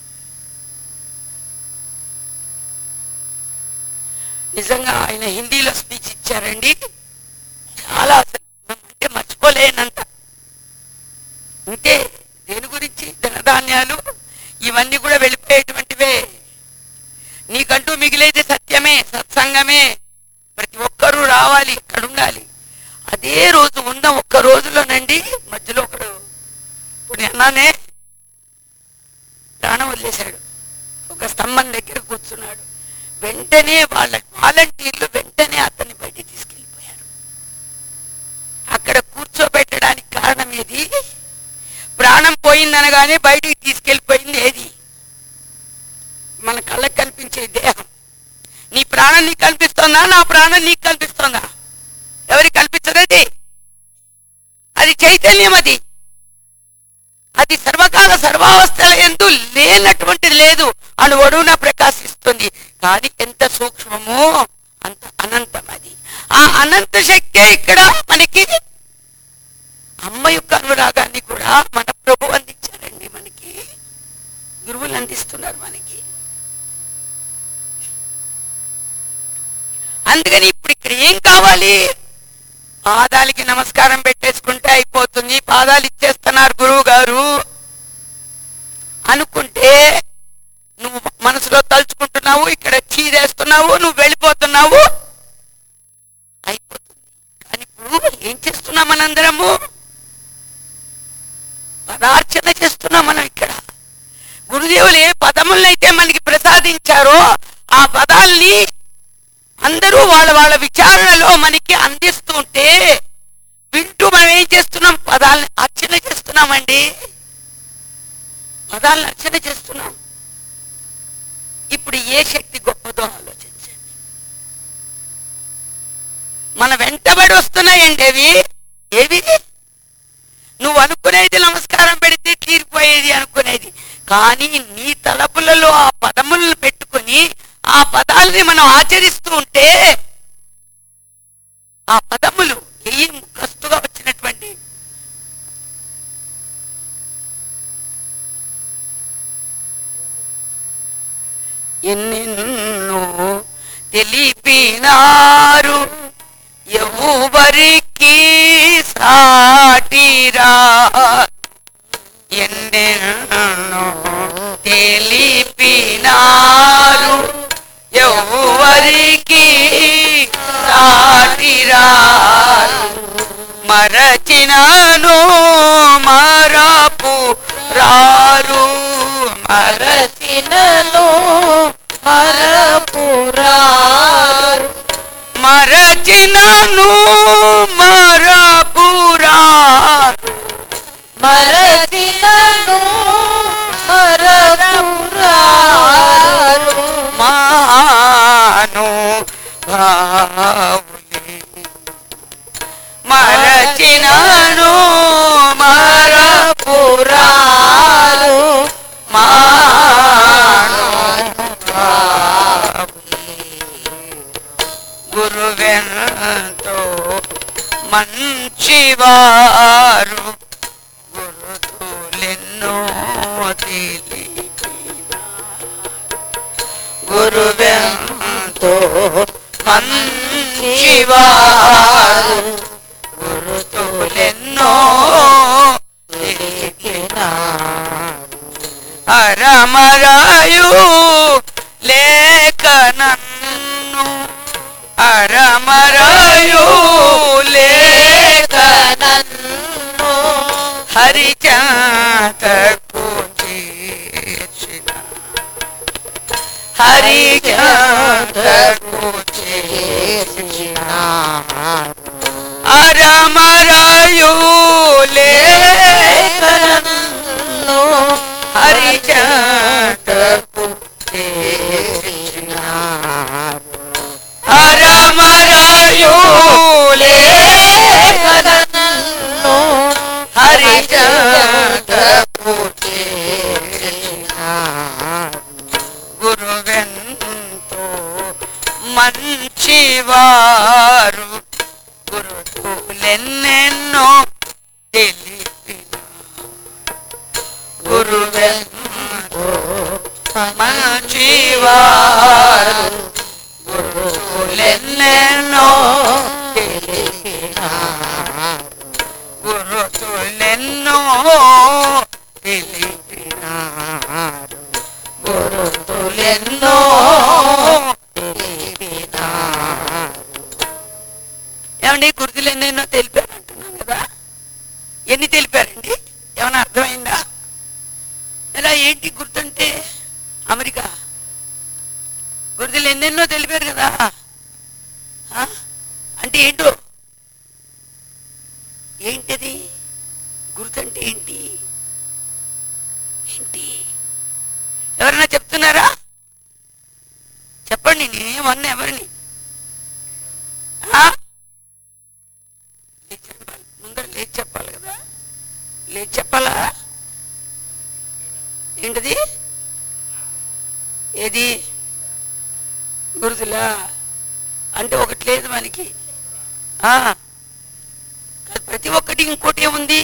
[SPEAKER 1] నిజంగా ఆయన హిందీలో స్పీచ్ ఇచ్చారండి, చాలా అంటే మర్చిపోలేనంత. అంటే దేని గురించి? ధనధాన్యాలు ఇవన్నీ కూడా వెళ్ళిపోయేటువంటివే. నీకంటూ మిగిలేది సత్యమే, సత్సంగమే. ప్రతి ఒక్కరూ రావాలి, ఇక్కడ ఉండాలి. అదే రోజు ఉన్న ఒక్క రోజులోనండి మధ్యలో ఒకడు, ఇప్పుడు అన్నానే ప్రాణం వదిలేశాడు. ఒక స్తంభం దగ్గర కూర్చున్నాడు. వెంటనే వాళ్ళ వాలంటీర్లు వెంటనే అతన్ని బయటికి తీసుకెళ్ళిపోయారు. అక్కడ కూర్చోబెట్టడానికి కారణం ఏది? ప్రాణం పోయిందనగానే బయటికి తీసుకెళ్ళిపోయింది ఏది? మన కళ్ళకు కనిపించే దేహం. నీ ప్రాణం నీకు కనిపిస్తుందా? నా ప్రాణం నీకు కనిపిస్తుందా? ఎవరికి కనిపించదది? అది చైతన్యం. అది సర్వకాల సర్వావస్థల యందు లేనటువంటిది లేదు, అణువణువున ప్రకాశిస్తుంది. కానీ ఎంత సూక్ష్మమో అంత అనంతం. అది ఆ అనంత శక్తే ఇక్కడ మనకి అమ్మ యొక్క అనురాగాన్ని కూడా మన ప్రభు అందించారండి. మనకి గురువులు అందిస్తున్నారు మనకి. అందుకని ఇప్పుడు ఇక్కడ ఏం కావాలి? పాదాలకి నమస్కారం పెట్టేసుకుంటే అయిపోతుంది. పాదాలు ఇచ్చేస్తున్నారు గురువు గారు అనుకుంటే నువ్వు మనసులో తలుచుకుంటున్నావు, ఇక్కడ చీరేస్తున్నావు, నువ్వు వెళ్ళిపోతున్నావు, అయిపోతుంది. కానీ ఇప్పుడు ఏం చేస్తున్నాం మనందరము? పదార్చన చేస్తున్నాం మనం. ఇక్కడ గురుదేవులు ఏ పదములనైతే మనకి ప్రసాదించారో ఆ పదాల్ని అందరూ వాళ్ళ వాళ్ళ విచారణలో మనకి అందిస్తూ ఉంటే వింటూ మనం ఏం చేస్తున్నాం? పదాలను అర్చన చేస్తున్నామండి. పదాలను అర్చన చేస్తున్నాం. ఇప్పుడు ఏ శక్తి గొప్పదో ఆలోచించండి. మన వెంటబడి వస్తున్నాయండి అవి. ఏవి? నువ్వు అనుకునేది నమస్కారం పెడితే తీరిపోయేది అనుకునేది. కానీ నీ తలపులలో ఆ పదములను పెట్టుకుని ఆ పదాలని మనం ఆచరిస్తూ ఉంటే ఆ పదములు ఏం కస్తుగా వచ్చినటువంటి ఎన్నెన్నో తెలిపినారు ఎవరికి సాటిరా, ఎన్నెన్నో తెలిపినారు ఎవరికి సాటిరా, మరచినను మరపు రారు, మరచినను మరపు రారు, మరచినను మరపు రారు, మరచినను మరపు రారు, మాను భావులే మరచినను మరపు రారు, మాను భావులే గురువెంత మంచివారు గురుతులెన్నో తెలిపిన గురువెంతో మంచివారు గురుతులెన్నో తెలిపిన అరమరాయు లేక నన్ను అరమరాయు లేక నన్ను హరిజాతకు చేర్చిన హరిజాతకు చేర్చిన అరమరాయు లేక నన్ను హరిజాతకు చేర్చిన అరమరాయు లేక నన్ను హరిజాతకు చేర్చిన గురువెంతో మంచివారు గురుతులెన్నెన్నో తెలిపిన గురువెంతో మంచివారు గురుతులెన్నెన్నో తెలిపిన గురుతులెన్నో తెలిపిన గురుతులెన్నో తెలిపిన ఏమండి గురుతులు ఎన్నెన్నో తెలిపారు అంటున్నాను కదా, ఎన్ని తెలిపారండి? ఏమన్నా అర్థమైందా? ఎలా ఏంటి గుర్తుంటే అమెరికా గురుతులు ఎన్నెన్నో తెలిపారు కదా, అంటే ఏంటో ఏంటది గుర్తంటే ఏంటి ఏంటి ఎవరన్నా చెప్తున్నారా? చెప్పండి, నేనేమన్నా ఎవరిని ముందర లేచి చెప్పాలి కదా, లేచి చెప్పాలా? ఏంటది? ఏది గుర్తులా అంటే ఒకటి లేదు మనకి, ప్రతి ఒక్కటి ఇంకోటి ఏముంది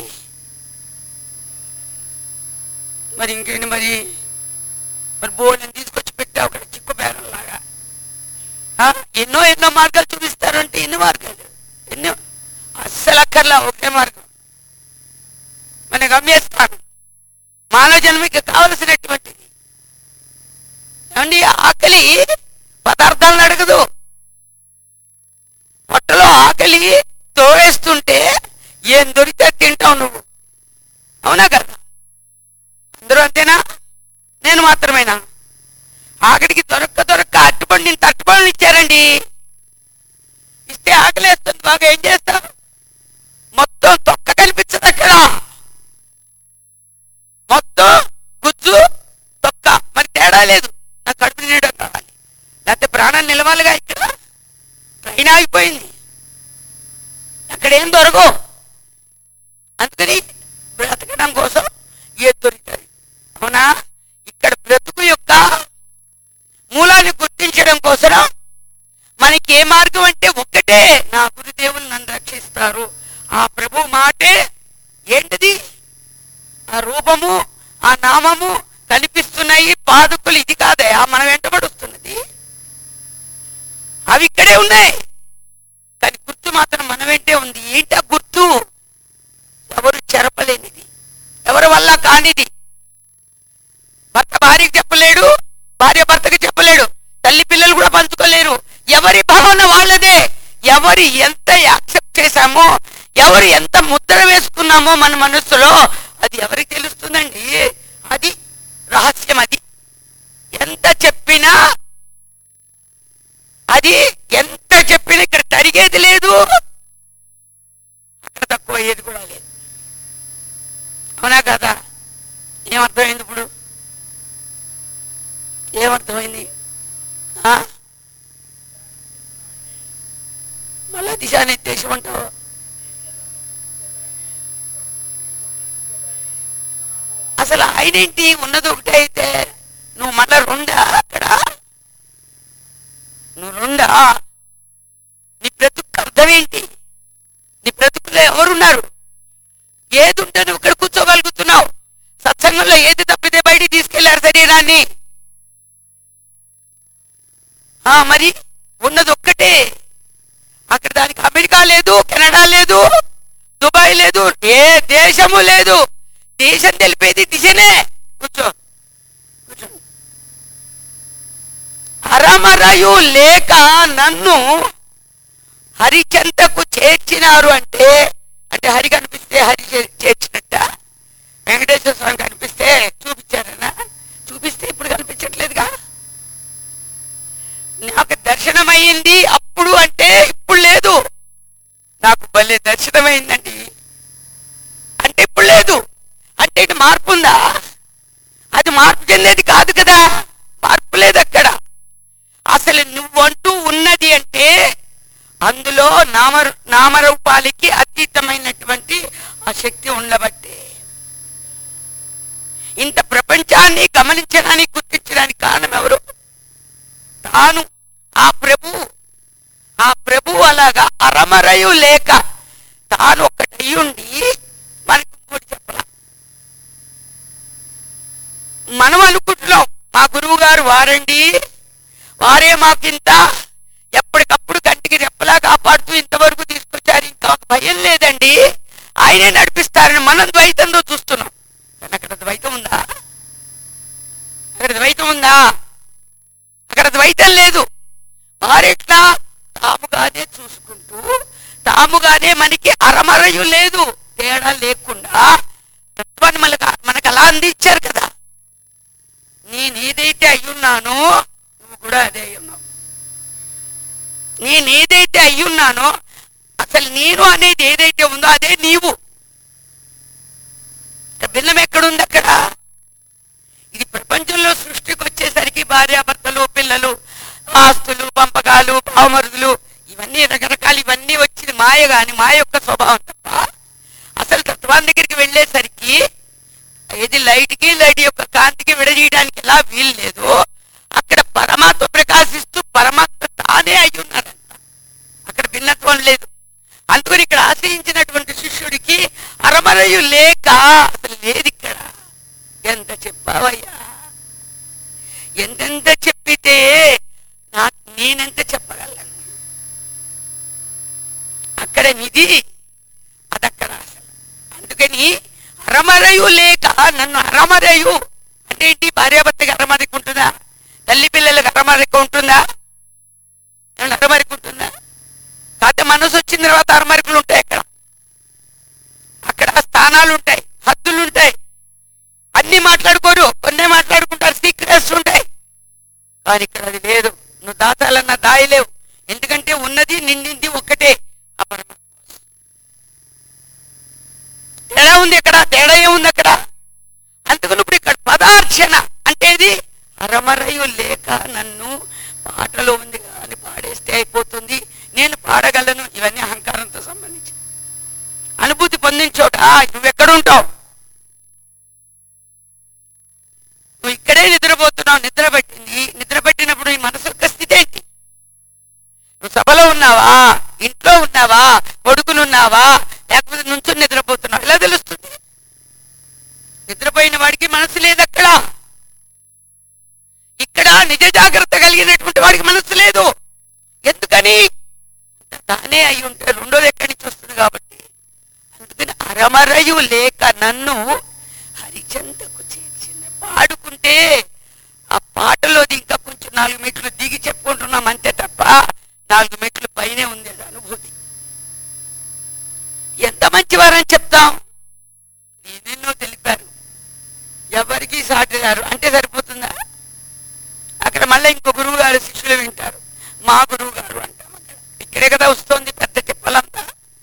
[SPEAKER 1] మరి? ఇంకేంటి మరి? మరి బోర్డుని తీసుకొచ్చి పెట్టావు అక్కడ చిక్కు బేరంలాగా. ఎన్నో ఎన్నో మార్గాలు చూపిస్తారు అంటే ఎన్ని మార్గాలు? ఎన్నో, అస్సలు అక్కర్లా, ఒకే మార్గం మన గమ్యస్థానం, మానవ జన్మకి కావలసినటువంటిది. ఏమండి ఆకలి పదార్థాలను అడగదు, పొట్టలో ఆకలి తోవేస్తుంటే ఏం దొరికితే తింటావు నువ్వు, అవునా కదా? అందరూ అంతేనా? నేను మాత్రమేనా? ఆకలికి దొరక్క అట్టుపండి తట్టుపండి ఇచ్చారండి, ఇస్తే ఆకలి వేస్తుంది బాగా, ఏం చేస్తాం? మొత్తం తొక్క కనిపించదు అక్కడ, మొత్తం గుజ్జు తొక్క, మరి తేడా లేదు. నాకు కడుపు నిండా కావాలి, లేకపోతే ప్రాణాలు నిలవాలిగా. ఇక్కడ ట్రైన్ ఆగిపోయింది, అక్కడేం దొరకవు. అందుకని బ్రతకడం కోసం ఏది దొరుకుతుంది, అవునా? ఇక్కడ బ్రతుకు యొక్క మూలాన్ని గుర్తించడం కోసం మనకి ఏ మార్గం అంటే ఒక్కటే, నా గురుదేవులు నన్ను రక్షిస్తారు. ఆ ప్రభు మాటే ఏంటిది? ఆ రూపము ఆ నామము కనిపిస్తున్నాయి, పాదుకులు ఇది కాదే మనం వెంటబడుస్తున్నది, అవి ఇక్కడే ఉన్నాయి, కానీ గుర్తు మాత్రం మన వెంటే ఉంది. ఏంటి ఆ గుర్తు? ఎవరు చెరపలేనిది, ఎవరి వల్ల కానిది. భర్త భార్యకి చెప్పలేడు, భార్య భర్తకి చెప్పలేడు, తల్లి పిల్లలు కూడా పంచుకోలేరు. ఎవరి భావన వాళ్ళదే. ఎవరు ఎంత యాక్సెప్ట్ చేశామో, ఎవరు ఎంత ముద్ర వేసుకున్నామో మన మనస్సులో, అది ఎవరికి తెలుస్తుందండి? అది రహస్యం. అది ఎంత చెప్పినా, అది ఎంత చెప్పినా ఇక్కడ తరిగేది లేదు, అక్కడ తక్కువ అయ్యేది కూడా లేదు, అవునా కదా? ఏమర్థమైంది ఇప్పుడు? ఏమర్థమైంది? మళ్ళా దిశానిర్దేశం అంటావు. అసలు ఆయన ఏంటి? ఉన్నది ఒకటే అయితే నువ్వు మళ్ళా రెండా? అక్కడ నువ్వు రెండా? నీ బ్రతుకు అర్థం ఏంటి? నీ బ్రతుకులో ఎవరున్నారు? మరి ఉన్నది ఒక్కటే. అక్కడ దానికి అమెరికా లేదు, కెనడా లేదు, దుబాయ్ లేదు, ఏ దేశము లేదు. దేశం తెలిపేది దిశనే. కూర్చో కూర్చో. అరమరయు లేక నన్ను హరిచెంతకు చేర్చినారు అంటే అంటే హరి కనిపిస్తే హరి చేర్చినట్ట. వెంకటేశ్వర స్వామి కనిపిస్తే చూపించారనా? చూపిస్తే ఇప్పుడు కనిపించట్లేదుగా. నాకు దర్శనమైంది అప్పుడు అంటే ఇప్పుడు లేదు. నాకు భలే దర్శనమైందండి అంటే ఇప్పుడు లేదు. అంటే ఇటు మార్పు ఉందా? అది మార్పు చెందేది కాదు కదా. మార్పు లేదు అక్కడ. అసలు నువ్వంటూ ఉన్నది అంటే అందులో నామరూపాలకి అతీతమైనటువంటి ఆ శక్తి ఉండబట్టే ఇంత ప్రపంచాన్ని గమనించడానికి, గుర్తించడానికి కారణం ఎవరు? తాను. ఆ ప్రభు అలాగా అరమరయు లేక తాను ఒక్కటయ్యుండి మనకు ఇంకోటి చెప్పాల. మనం అనుకుంటున్నాం మా గురువు గారు వారండి, వారే మాకింత ఎప్పటికప్పుడు కంటికి రెప్పలా కాపాడుతూ ఇంతవరకు తీసుకొచ్చారు, ఇంకా భయం లేదండి, ఆయనే నడిపిస్తారని మనం ద్వైతంలో చూస్తున్నాం. కానీ అక్కడ ద్వైతం ఉందా? అక్కడ ద్వైతం ఉందా? అక్కడ ద్వైతం లేదు. వారెట్లా తాముగానే చూసుకుంటూ తాముగానే మనకి అరమరయు లేదు, తేడా లేకుండా తత్వాన్ని మనకు అలా అందించారు కదా. నేనేదైతే అయ్యున్నానో నువ్వు కూడా అదే అయ్యున్నావు. నేనేదైతే అయ్యున్నానో అసలు నేను అనేది ఏదైతే ఉందో అదే నీవు. భిన్నం ఎక్కడుంది అక్కడ? ఇది ప్రపంచంలో సృష్టికి వచ్చేసరికి భార్యాభర్తలు, పిల్లలు, ఆస్తులు, పంపకాలు, భావమరుదులు, ఇవన్నీ రకరకాలు, ఇవన్నీ వచ్చింది మాయ. గాని మాయ యొక్క స్వభావం తప్ప అసలు తత్వాన్ని దగ్గరికి వెళ్ళేసరికి ఇది లైట్ యొక్క కాంతికి విడదీయడానికి ఎలా వీలు లేదు. అక్కడ పరమాత్మ ప్రకాశిస్తూ పరమాత్మ తానే అయి ఉన్నాడంట. అక్కడ భిన్నత్వం లేదు. అందుకని ఇక్కడ ఆశ్రయించినటువంటి శిష్యుడికి అరమరయు లేక అసలు లేదు ఇక్కడ. ఎంత చెప్పావయ్యా, ఎంతెంత చెప్పితే నాకు నేనెంత చెప్పగలను. అక్కడ నిధి అదక్కడ అసలు. అందుకని అరమరయు లేక నన్ను అరమరయు అంటే ఏంటి? భార్యాభర్తకి అరమరిక ఉంటుందా? తల్లి పిల్లలకు అరమరిక ఉంటుందా? అరమరిక ఉంటుందా? కాకపోతే మనసు వచ్చిన తర్వాత అరమరికలు ఉంటాయి. అక్కడ స్థానాలు ఉంటాయి, హద్దులు ఉంటాయి. అన్ని మాట్లాడుకోరు, కొన్నే మాట్లాడుకుంటారు, సీక్రెట్స్ ఉంటాయి. కానీ ఇక్కడ అది లేదు. నువ్వు దాచాలన్నా దాయలేవు. ఎందుకంటే ఉన్నది నిండింది ఒక్కటే, ఆ పరమాత్మ. తేడా ఉంది అక్కడ. తేడా ఏముంది అక్కడ? అందుకని ఇప్పుడు ఇక్కడ పదార్చన అంటే ఇది అరమరయు లేక నన్ను పాటలో ఉంది కానీ పాడేస్తే అయిపోతుంది, నేను పాడగలను. ఇవన్నీ అహంకారంతో సంబంధించి అనుభూతి పొందించోట. నువ్వెక్కడుంటావు? నువ్వు ఇక్కడే నిద్రపోతున్నావు. నిద్ర పట్టినప్పుడు నీ మనసు యొక్క స్థితి ఏంటి? నువ్వు సభలో ఉన్నావా, ఇంట్లో ఉన్నావా, కొడుకునున్నావా, లేకపోతే నుంచుని నిద్రపోతున్నావు? ఎలా తెలుస్తుంది? నిద్రపోయిన వాడికి మనసు లేదు అక్కడ. ఇక్కడ నిజ జాగ్రత్త కలిగినటువంటి వాడికి మనసు లేదు. ఎందుకని? తానే అయి ఉంటే రెండోది ఎక్కడి నుంచి వస్తుంది కాబట్టి. అందుకని అరమరయు లేక నన్ను హరిచంతకు చేర్చిన. పాడుకుంటే ఆ పాటలోది ఇంకా కొంచెం 4 మెట్లు దిగి చెప్పుకుంటున్నాం అంతే తప్ప 4 మెట్లు పైనే ఉంది అనుభూతి. ఎంత మంచివారని చెప్తాం. నేనెన్నో తెలిపారు, ఎవరికి సాటి గారు అంటే సరిపోతుందా? అక్కడ మళ్ళీ ఇంకో గురువు గారు శిష్యులు వింటారు, మా గురువు గారు అంటాం. అక్కడ ఇక్కడే కదా వస్తుంది పెద్ద చెప్పలంతా.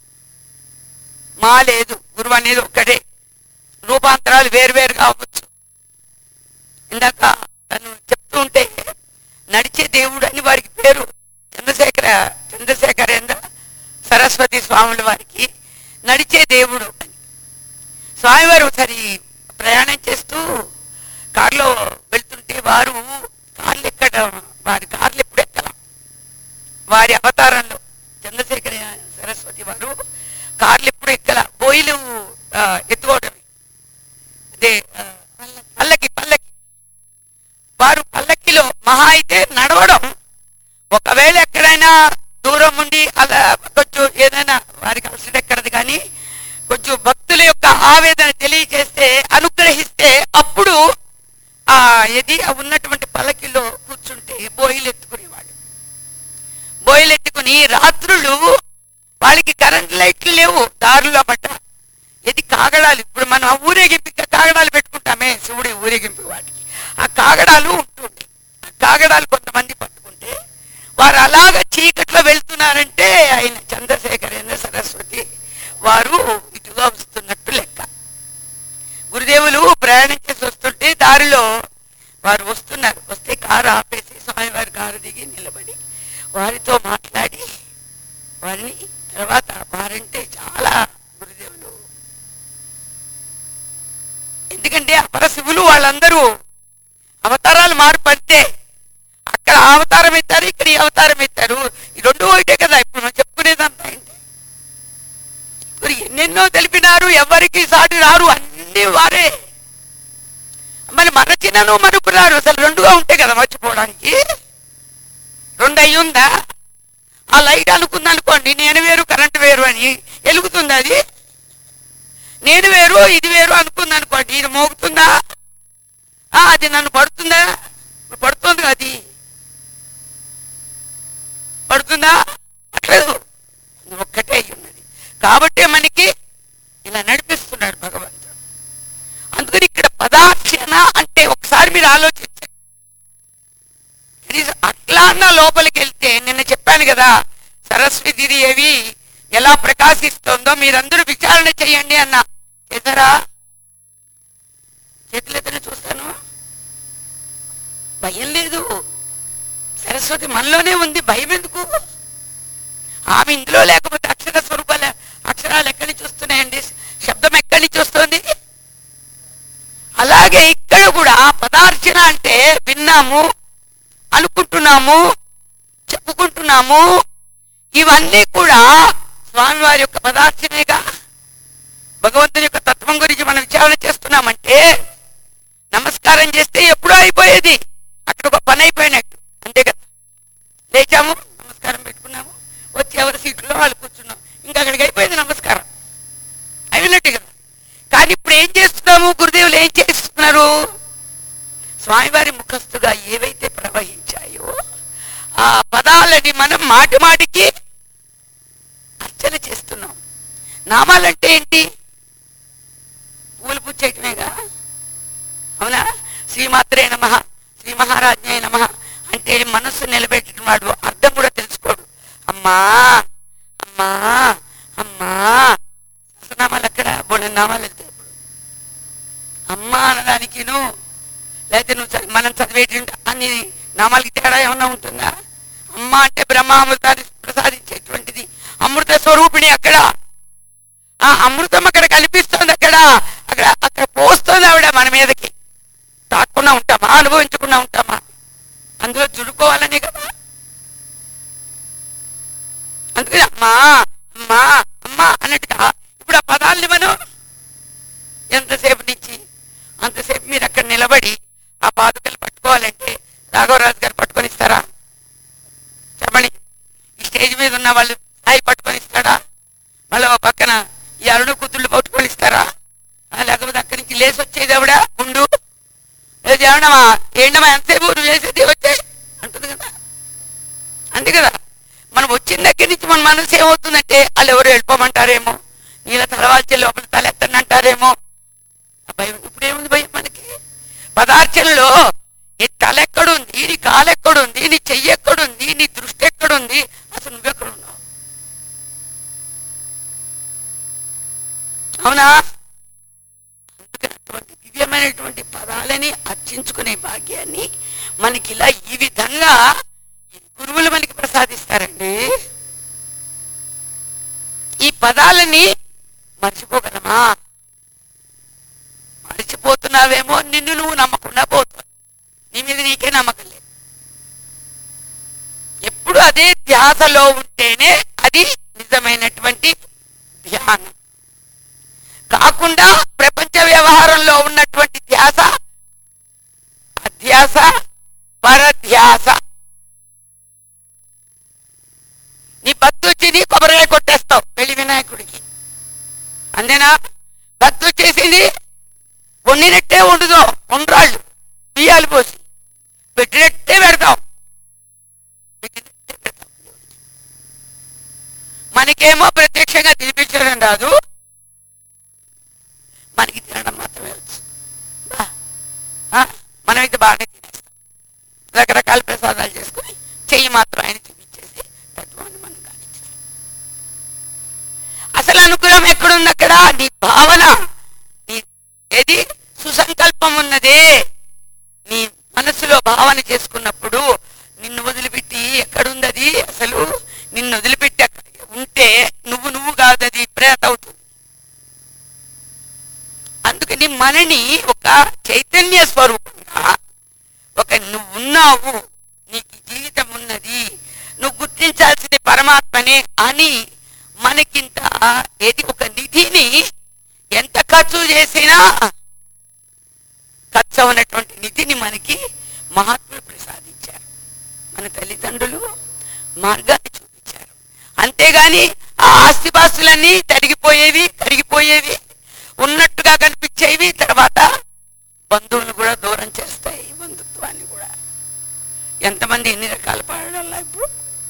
[SPEAKER 1] మా లేదు, గురువు అనేది ఒక్కడే. రూపాంతరాలు వేరువేరు కావచ్చు. ఇందాక తను చెప్తూ ఉంటే నడిచే దేవుడు అని వారికి పేరు. చంద్రశేఖరేంద్ర సరస్వతి స్వాముల వారికి నడిచే దేవుడు అని. స్వామివారు ఒకసారి ప్రయాణం చేస్తూ కారులో వెళ్తుంటే వారు కార్లు వారి కార్లు ఎప్పుడు ఎక్కలా. వారి అవతారంలో చంద్రశేఖర సరస్వతి వారు కార్లు ఎప్పుడు ఎక్కల. బోయిలు ఎత్తుకోవటమే. అదే పల్లకి వారు పల్లకిలో మహా అయితే నడవడం, ఒకవేళ ఎక్కడైనా దూరం ఉండి అలా కొంచెం ఏదైనా వారికి అలసట ఎక్కడది కానీ కొంచెం భక్తుల యొక్క ఆవేదన తెలియజేస్తే అనుగ్రహిస్తే అప్పుడు ఆ ఇది ఉన్నటువంటి పలకిలో కూర్చుంటే బోయిలు ఎత్తుకునేవాడు. బోయిలు ఎత్తుకుని రాత్రులు వాళ్ళకి కరెంట్ లైట్లు లేవు దారుల్లో పట్ట ఇది కాగడాలు. ఇప్పుడు మనం ఊరేగింపు కాగడాలు పెట్టుకుంటామే శివుడి ఊరేగింపు వాటికి ఆ కాగడాలు ఉంటుండే. ఆ కాగడాలు కొంతమంది పట్టుకుంటే వారు అలాగ చీకట్లో వెళ్తున్నారంటే ఆయన చంద్రశేఖరేంద్ర సరస్వతి వారు ఇటుగా వస్తున్నట్టు లెక్క. గురుదేవులు ప్రయాణం చేసి వస్తుంటే దారిలో వారు వస్తున్నారు. వస్తే కారు ఆపేసి స్వామివారి కారు దిగి నిలబడి వారితో మాట్లాడి వారిని తర్వాత వారంటే చాలా గురుదేవులు. ఎందుకంటే అపర శివులు వాళ్ళందరూ అవతారాలు మార్పు అంతే. అక్కడ అవతారం ఎత్తారు, ఇక్కడ ఈ అవతారం ఎత్తారు. ఈ రెండు ఒకటే కదా ఇప్పుడు మనం చెప్పుకునేదంతా ఏంటి. ఇప్పుడు ఎన్నెన్నో తెలిపినారు, ఎవరికి సాటి రారు, అన్ని వారే. మరి మరచినను మరుపురారు. అసలు రెండుగా ఉంటే కదా మర్చిపోవడానికి. రెండు అయ్యుందా? ఆ లైట్ అనుకుంది అనుకోండి, నేను వేరు కరెంట్ వేరు అని వెలుగుతుంది. అది నేను వేరు ఇది వేరు అనుకుంది అనుకోండి, ఇది మోగుతుందా? అది నన్ను పడుతుందా? పడుతుంది. అది పడుతుందా? అట్లేదు, ఒక్కటే అయి ఉన్నది. కాబట్టి మనకి ఇలా నడిపిస్తున్నాడు భగవంతుడు. అందుకని ఇక్కడ పదార్చన అంటే ఒకసారి మీరు ఆలోచించండి. అట్లా అన్న లోపలికి వెళ్తే నిన్న చెప్పాను కదా సరస్వతి దేవి ఎలా ప్రకాశిస్తుందో మీరందరూ విచారణ చేయండి అన్న. చేశారా? చేతులెత్తనే చూస్తాను. భయం లేదు. సరస్వతి మనలోనే ఉంది, భయం ఎందుకు? ఆమె ఇందులో లేకపోతే అక్షర స్వరూపాలు అక్షరాలు ఎక్కడి నుంచి వస్తున్నాయండి? శబ్దం ఎక్కడి నుంచి వస్తుంది? అలాగే ఇక్కడ కూడా పదార్చన అంటే విన్నాము, అనుకుంటున్నాము, చెప్పుకుంటున్నాము, ఇవన్నీ కూడా స్వామివారి యొక్క పదార్చనేగా. భగవంతుని యొక్క తత్వం గురించి మనం విచారణ చేస్తున్నామంటే నమస్కారం చేస్తే ఎప్పుడూ అయిపోయేది, అక్కడ ఒక పని అయిపోయినట్టు అంతే కదా. లేచాము, నమస్కారం పెట్టుకున్నాము, వచ్చి ఎవరి సీట్లో వాళ్ళు కూర్చున్నాం, ఇంకా అక్కడికి అయిపోయింది నమస్కారం అయినట్టు కదా. కానీ ఇప్పుడు ఏం చేస్తున్నాము? గురుదేవులు ఏం చేస్తున్నారు? స్వామివారి ముఖస్తుగా ఏవైతే ప్రవహించాయో ఆ పదాలని మనం మాటి మాటికి అర్చన చేస్తున్నాం. నామాలంటే ఏంటి? పూలు పుచ్చేయటమేగా, అవునా? శ్రీమాత్రే నమః, శ్రీ మహారాజ్ఞే నమః అంటే మనస్సు నిలబెట్టడం. వాడు అర్థం కూడా తెలుసుకోడు. అమ్మా అమ్మా అమ్మా సహస్రనామాలు అక్కడ బోళ్ళ నామాలు వెళ్తాయి. ఇప్పుడు అమ్మ అనడానికిను లేకపోతే నువ్వు మనం చదివేటి అన్ని నామాలకి తేడా ఏమన్నా ఉంటుందా? అమ్మ అంటే బ్రహ్మామృతాన్ని ప్రసాదించేటువంటిది, అమృత స్వరూపిణి. అక్కడ ఆ అమృతం అక్కడ కనిపిస్తుంది. అక్కడ అక్కడ అక్కడ పోస్తుంది ఆవిడ మన మీదకి. తాకుండా ఉంటామా? అనుభవించకుండా ఉంటామా? అందులో చుడుకోవాలనే కదా. అందుకని అమ్మా అమ్మా అమ్మా అన్నట్టుగా ఇప్పుడు ఆ పదాలని మనం ఎంతసేపు నుంచి అంతసేపు మీరు అక్కడ నిలబడి ఆ పాదుకలు పట్టుకోవాలంటే రాఘవరాజు గారు పట్టుకొని ఇస్తారా? చెప్పండి. ఈ స్టేజ్ మీద ఉన్న వాళ్ళు సాయి పట్టుకొని ఇస్తాడా? మళ్ళీ పక్కన ఈ అరుణ కూతుళ్ళు పట్టుకొని ఇస్తారా? లేకపోతే అక్కడి నుంచి లేచి వచ్చేది ఆవిడ గుండు లేదు ఏమన్నా ఏంటమ్మా ఎంతసేపు నువ్వు వేసేది వచ్చే అంటుంది కదా. అంతే కదా. మనం వచ్చిన దగ్గర నుంచి మన మనసు ఏమవుతుందంటే వాళ్ళు ఎవరు వెళ్ళిపోమంటారేమో, నీళ్ళ తలవాల్చే లోపల తలెత్తని అంటారేమో. భయం. ఇప్పుడు ఏముంది భయం మనకి? పదార్థంలో నీ తల ఎక్కడుంది, నీ కాలు ఎక్కడుంది, నీ చెయ్యి ఎక్కడుంది, నీ దృష్టి ఎక్కడుంది, అసలు నువ్వెక్కడున్నావు? అవునా? అందుకని అటువంటి దివ్యమైనటువంటి పదాలని అర్చించుకునే భాగ్యాన్ని మనకి ఇలా ఈ విధంగా గురువులు మనకి ప్రసాదిస్తారండి. ఈ పదాలని మర్చిపోగలమా? మర్చిపోతున్నావేమో, నిన్ను నువ్వు నమ్మకుండా పోతావు. నీ మీద నీకే నమ్మకం లేదు. ఎప్పుడు అదే ధ్యాసలో ఉంటేనే అది నిజమైనటువంటి ధ్యానం. కాకుండా ప్రపంచ వ్యవహారంలో ఉన్నటువంటి ధ్యాస అధ్యాస పరధ్యాస సాధకుడికి. అంతేనా? భక్తి వచ్చేసింది, వండినట్టే వండుదో, వండ్రాళ్ళు బియ్యాలు పోసి పెట్టినట్టే పెడతాం. మనకేమో ప్రత్యక్షంగా తినిపించడం రాదు, మనకి తినడం మాత్రమే వచ్చు. మనమైతే బాగానే తినేస్తాం, రకరకాల ప్రసాదాలు చేసుకుని చెయ్యి మాత్రం ఆయన చూపించేసి తత్వాన్ని మనం కానిచ్చేస్తాం. అసలు అనుగ్రహం ఎక్కడుంది? అక్కడ నీ భావన, నీ ఏది సుసంకల్పం ఉన్నదే, నీ మనసులో భావన చేసుకున్నప్పుడు నిన్ను వదిలిపెట్టి ఎక్కడుంది అది? అసలు నిన్ను వదిలిపెట్టి ఉంటే నువ్వు కాదు, అది ప్రేత అవుతుంది. అందుకని మనని ఒక చైతన్య స్వరూపంగా, ఒక నువ్వు ఉన్నావు, నీకు జీవితం ఉన్నది, నువ్వు గుర్తించాల్సింది పరమాత్మనే అని మనకింత ఏది ఒక నిధిని ఎంత ఖర్చు చేసినా ఖర్చు ఉన్నటువంటి నిధిని మనకి మహాత్ములు ప్రసాదించారు. మన తల్లిదండ్రులు మార్గాన్ని చూపించారు. అంతేగాని ఆ ఆస్తిపాస్తులన్నీ తరిగిపోయేవి, కరిగిపోయేవి, ఉన్నట్టుగా కనిపించేవి, తర్వాత బంధువులను కూడా దూరం చేస్తాయి, బంధుత్వాన్ని కూడా. ఎంతమంది ఎన్ని రకాల పాడాలా ఇప్పుడు.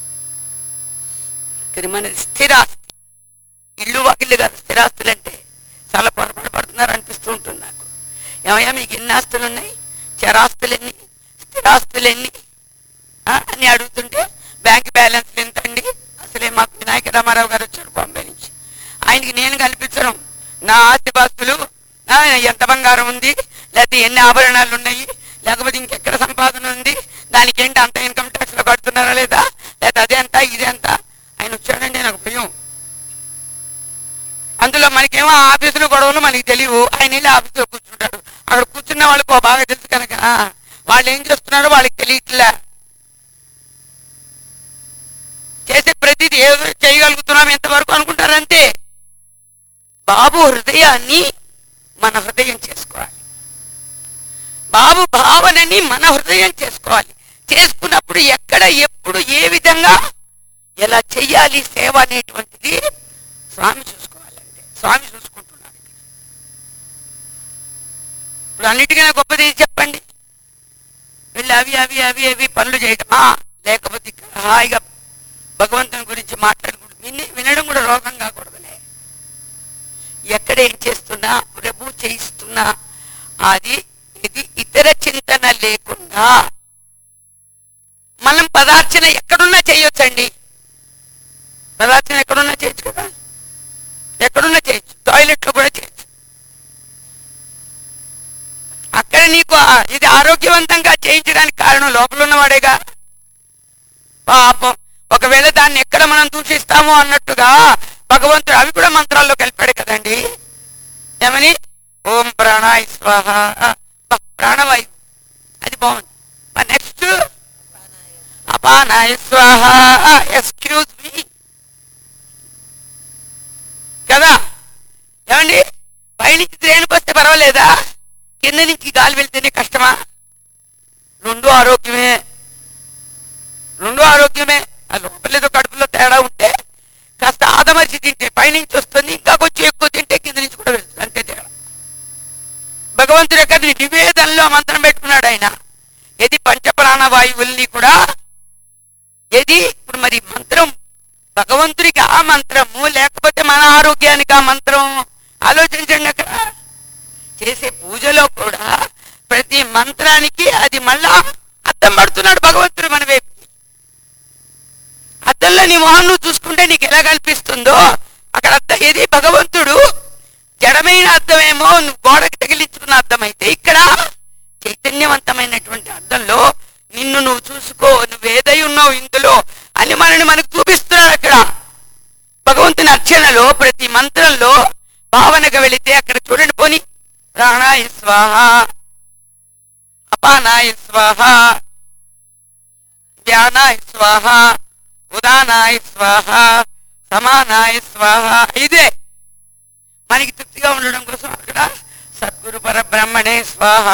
[SPEAKER 1] మన స్థిరాస్తి, ఇల్లు వాకిళ్ళు కాదు, స్థిరాస్తులు అంటే చాలా పొరపాటు పడుతున్నారు అనిపిస్తూ ఉంటుంది నాకు. ఏమయ్యా మీకు ఎన్ని ఆస్తులు ఉన్నాయి, చరాస్తులు ఎన్ని, స్థిరాస్తులు ఎన్ని అని అడుగుతుంటే బ్యాంక్ బ్యాలెన్స్లు ఎంత అండి? అసలే మాకు వినాయక రామారావు గారు వచ్చారు బాంబే నుంచి, ఆయనకి నేను కనిపించను నా ఆస్తిపాస్తులు, ఎంత బంగారం ఉంది, లేకపోతే ఎన్ని ఆభరణాలు ఉన్నాయి, లేకపోతే ఇంకెక్కడ సంపాదన ఉంది, దానికి ఏంటి అంత ఇన్కమ్ ట్యాక్స్ లో కడుతున్నారా లేదా, లేకపోతే అదే అంతా ఇదే అంతా. ఆయన వచ్చాడండి, నాకు భయం. అందులో మనకేమో ఆఫీసులు గొడవలు మనకి తెలియవు, ఆయన వెళ్ళి ఆఫీసులో కూర్చుంటాడు. అక్కడ కూర్చున్న వాళ్ళకు బాగా తెలుసు కనుక వాళ్ళు ఏం చేస్తున్నారో వాళ్ళకి తెలియట్లే. చేసే ప్రతిదీ ఏదో చేయగలుగుతున్నాం ఎంతవరకు అనుకుంటారు అంతే. బాబు హృదయాన్ని మన హృదయం చేసుకోవాలి, బాబు భావనని మన హృదయం చేసుకోవాలి. చేసుకున్నప్పుడు ఎక్కడ ఎప్పుడు ఏ విధంగా ఎలా చెయ్యాలి సేవ అనేటువంటిది స్వామి చూసుకోవాలంటే స్వామి చూసుకుంటున్నాడు. ఇప్పుడు అన్నిటికైనా గొప్పది చెప్పండి, వీళ్ళు అవి అవి అవి అవి పనులు చేయటమా, లేకపోతే ఇక్కడ హాయిగా భగవంతుని గురించి మాట్లాడకూడదు, వినడం కూడా రోగం కాకూడదులే. ఎక్కడ ఏం చేస్తున్నా ప్రభు చేయిస్తున్నా అది ఇది ఇతర చింతన లేకుండా మనం పదార్చన ఎక్కడున్నా చేయొచ్చండి. పదార్చన ఎక్కడున్నా చేయొచ్చు కదా, ఎక్కడున్నా చేయొచ్చు, టాయిలెట్లో కూడా చేయొచ్చు. అక్కడ నీకు ఇది ఆరోగ్యవంతంగా చేయించడానికి కారణం లోపల ఉన్నవాడేగా. పాపం ఒకవేళ దాన్ని ఎక్కడ మనం దూషిస్తామో అన్నట్టుగా భగవంతుడు అవి కూడా మంత్రాల్లో కలిపాడు కదండి. ఏమని? ఓం ప్రాణాయ స్వాహ, ప్రాణవాయు, అది బాగుంది. నెక్స్ట్ అపానాయ స్వాహ, ఎక్స్క్యూజ్ మీ కదా. ఏమండి పైనుంచి త్రేణుకు వస్తే పర్వాలేదా, కింద నుంచి గాలి వెళ్తేనే కష్టమా? రెండు ఆరోగ్యమే, రెండు ఆరోగ్యమే. ఆ లోపలేదో కడుపులో తేడా ఉంటే కాస్త ఆదమర్చి తింటే పైనుంచి వస్తుంది, ఇంకా కొంచెం ఎక్కువ తింటే కింద నుంచి కూడా వెళ్తుంది, అంతే తేడా. భగవంతుడు ఎక్కడ నివేదనలో మంత్రం పెట్టుకున్నాడు ఆయన. ఏది పంచప్రాణవాయువుల్ని కూడా ఏది ఇప్పుడు మరి మంత్రం భగవంతుడికి ఆ మంత్రము, లేకపోతే మన ఆరోగ్యానికి ఆ మంత్రం. ఆలోచించండి, అక్కడ చేసే పూజలో కూడా ప్రతి మంత్రానికి అది మళ్ళా అర్థం పడుతున్నాడు భగవంతుడు మన వైపు. అద్దంలో నీ మొహం నువ్వు చూసుకుంటే నీకు ఎలా కనిపిస్తుందో అక్కడ అర్థం ఏది భగవంతుడు జడమైన అర్థమేమో నువ్వు గోడకి తగిలించుకున్న అర్థమైతే, ఇక్కడ చైతన్యవంతమైనటువంటి అర్థంలో నిన్ను నువ్వు చూసుకో, నువ్వేదై ఉన్నావు ఇందులో అని మనకు చూపిస్తున్నాడు. అక్కడ భగవంతుని అర్చనలో ప్రతి మంత్రంలో భావనగా వెళితే అక్కడ చూడండి, పోని ప్రాణాయ స్వాహ, అపానాయ స్వాహ, ధ్యానాయ స్వాహ, ఉదానాయ స్వాహ, సమానాయ స్వాహ. ఇదే మనకి తృప్తిగా ఉండడం కోసం అక్కడ సద్గురు పరబ్రహ్మణే స్వాహ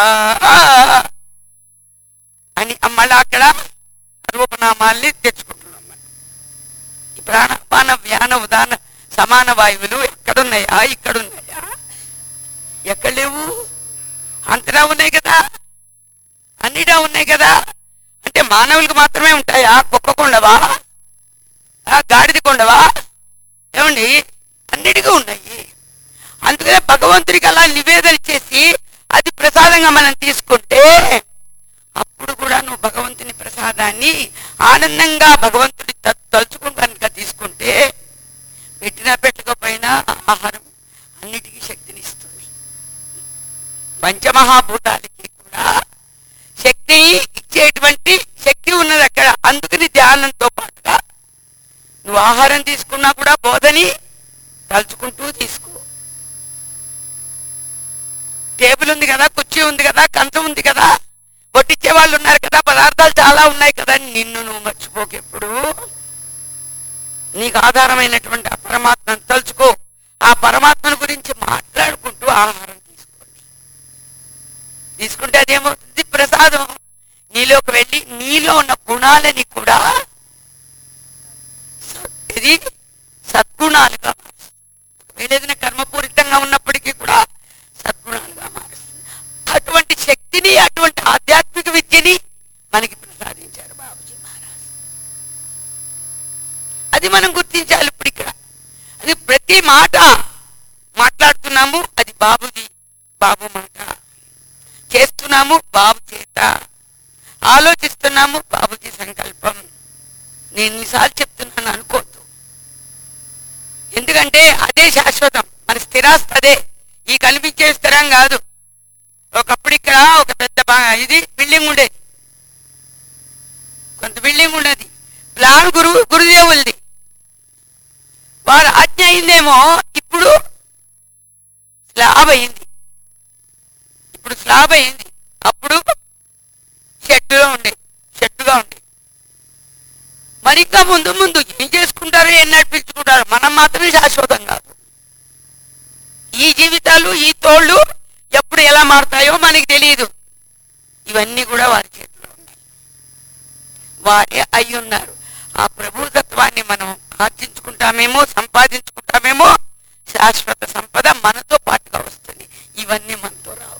[SPEAKER 1] అని మళ్ళీ అక్కడ రూపనామాల్ని తెచ్చుకుంటున్నాం. మనం ఈ ప్రాణాపాన వ్యాన ఉదాన సమాన వాయువులు ఎక్కడున్నాయా? ఇక్కడున్నాయా? ఎక్కడ లేవు? అంతటా ఉన్నాయి కదా, అన్నిటా ఉన్నాయి కదా. అంటే మానవులకు మాత్రమే ఉంటాయా? కుక్కకు ఉండవా? గాడిదకు ఉండవా? ఏమండి, అన్నిటికీ ఉన్నాయి. అందుకనే భగవంతుడికి అలా నివేదన చేసి అది ప్రసాదంగా మనం తీసుకుంటే అప్పుడు కూడా నువ్వు భగవంతుని ప్రసాదాన్ని ఆనందంగా భగవంతుడి తలుచుకుని కనుక తీసుకుంటే పెట్టినా పెట్టకపోయినా ఆహారం అన్నిటికీ శక్తిని ఇస్తుంది. పంచమహాభూతాలకి కూడా శక్తి ఇచ్చేటువంటి శక్తి ఉన్నది అక్కడ. అందుకని ధ్యానంతో పాటుగా నువ్వు ఆహారం తీసుకున్నా కూడా బోధని తలుచుకుంటూ తీసుకో. టేబుల్ ఉంది కదా, కుర్చీ ఉంది కదా, కంచం ఉంది కదా, వడ్డిచ్చే వాళ్ళు ఉన్నారు కదా, పదార్థాలు చాలా ఉన్నాయి కదా, నిన్ను నువ్వు మర్చిపోకు. ఎప్పుడు నీకు ఆధారమైనటువంటి ఆ పరమాత్మను తలుచుకో. ఆ పరమాత్మను గురించి మాట్లాడుకుంటూ ఆహారం తీసుకోండి. తీసుకుంటే అదేమవుతుంది? ప్రసాదం నీలోకి వెళ్ళి నీలో ఉన్న గుణాలని కూడా ఇది సద్గుణాలుగా మారుస్తుంది. ఏదైనా కర్మపూరితంగా ఉన్నప్పటికీ కూడా సద్గుణాలుగా మారుస్తుంది. అటువంటి శక్తిని, అటువంటి ఆధ్యాత్మిక విద్యని మనకి ప్రసాదించారు బాబుజీ మహారాజ్. అది మనం గుర్తించాలి. ఇప్పుడు ఇక్కడ అది ప్రతి మాట మాట్లాడుతున్నాము, అది బాబుది, బాబు మాట. చేస్తున్నాము బాబు చేత, ఆలోచిస్తున్నాము బాబుజీ సంకల్పం. నేను ఎన్నిసార్లు చెప్తున్నాను అనుకోవద్దు. ఎందుకంటే అదే శాశ్వతం, మన స్థిరాస్తి అదే. ఈ కనిపించే స్థిరం కాదు. ఒకప్పుడు ఇక్కడ ఒక పెద్ద ఇది బిల్డింగ్ ఉండేది, కొంత బిల్డింగ్ ఉండేది. ప్లాన్ గురుదేవులది. వారు ఆజ్ఞ అయిందేమో, ఇప్పుడు స్లాబ్ అయింది. ఇప్పుడు స్లాబ్ అయింది. అప్పుడు షెడ్డుగా ఉండే. మరి ఇంకా ముందు ముందు ఏం చేసుకుంటారో, ఏం నడిపించుకుంటారో, మనం మాత్రమే శాశ్వతం కాదు. ఈ జీవితాలు, ఈ తోళ్ళు ఎప్పుడు ఎలా మారుతాయో మనకి తెలియదు. ఇవన్నీ కూడా వారి చేతిలో ఉన్నాయి. వారే అయి ఉన్నారు. ఆ ప్రభుతత్వాన్ని మనం ఆర్జించుకుంటామేమో, సంపాదించుకుంటామేమో, శాశ్వత సంపద మనతో పాటుగా వస్తుంది. ఇవన్నీ మనతో రావు.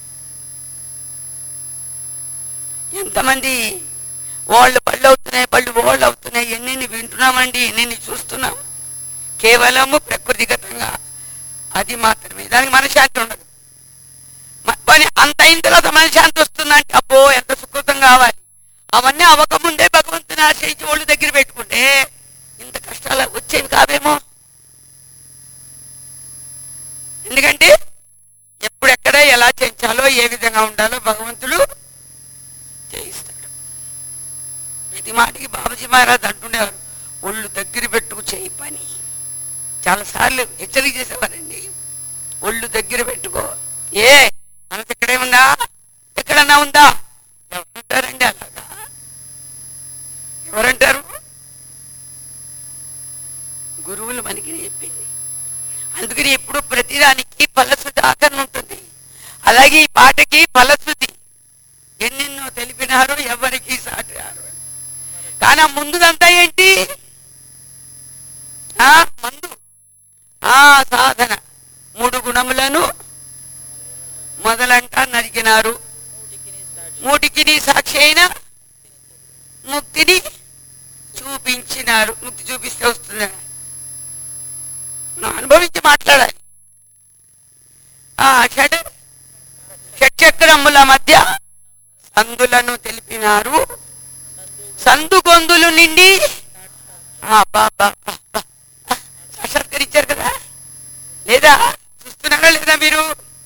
[SPEAKER 1] ఎంతమంది వాళ్ళు బళ్ళు అవుతున్నాయి, ఓళ్ళు అవుతున్నాయి, ఎన్ని వింటున్నామండి, ఎన్ని చూస్తున్నాం. కేవలము ప్రకృతిగతంగా అది మాత్రమే. దానికి మనశ్శాంతి ఉండదు. అంత అయిన తర్వాత మనశ్శాంతి వస్తుందంటే అబ్బో ఎంత సుకృతం కావాలి. అవన్నీ అవ్వకముందే భగవంతుని ఆశ్రయించి వాళ్ళు దగ్గర పెట్టుకుంటే ఇంత కష్టాలు వచ్చేవి కావేమో. ఎందుకంటే ఎప్పుడెక్కడ ఎలా చేయించాలో, ఏ విధంగా ఉండాలో భగవంతుడు చేయిస్తాడు. ప్రతి మాటికి బాబుజీ మహారాజ్ అంటుండేవారు, ఒళ్ళు దగ్గర పెట్టుకు చేయి పని. చాలాసార్లు హెచ్చరిక చేసేవారండి, ఒళ్ళు దగ్గర పెట్టుకో. మనసు ఎక్కడే ఉందా? ఎక్కడన్నా ఉందా? ఎవరంటారండి అలాగా? ఎవరంటారు? గురువులు మనకి చెప్పింది. అందుకని ఎప్పుడు ప్రతిదానికి ఫలశ్రుతి ఆకరణ ఉంటుంది. అలాగే ఈ పాటకి ఫలశ్రుతి ఎన్నెన్నో తెలిపినారు, ఎవరికి సాటి రారు. కానీ ఆ ముందుదంతా ఏంటి? మందు, సాధన. 3 గుణములను మొదలంట నరికినారు, మూటికి సాక్షి అయిన ముక్తిని చూపించినారు. ముక్తి చూపిస్తే వస్తుంది, అనుభవించి మాట్లాడాలి. షట్చక్రముల మధ్య సందులను తెలిపినారు, సందు గొందులు నిండి సాక్షాత్కరించారు కదా. లేదా చూస్తున్నారా లేదా? మీరు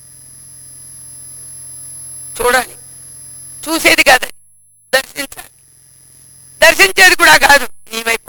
[SPEAKER 1] చూడాలి, చూసేది కాదు, దర్శించాలి. దర్శించేది కూడా కాదు, నీ వైపు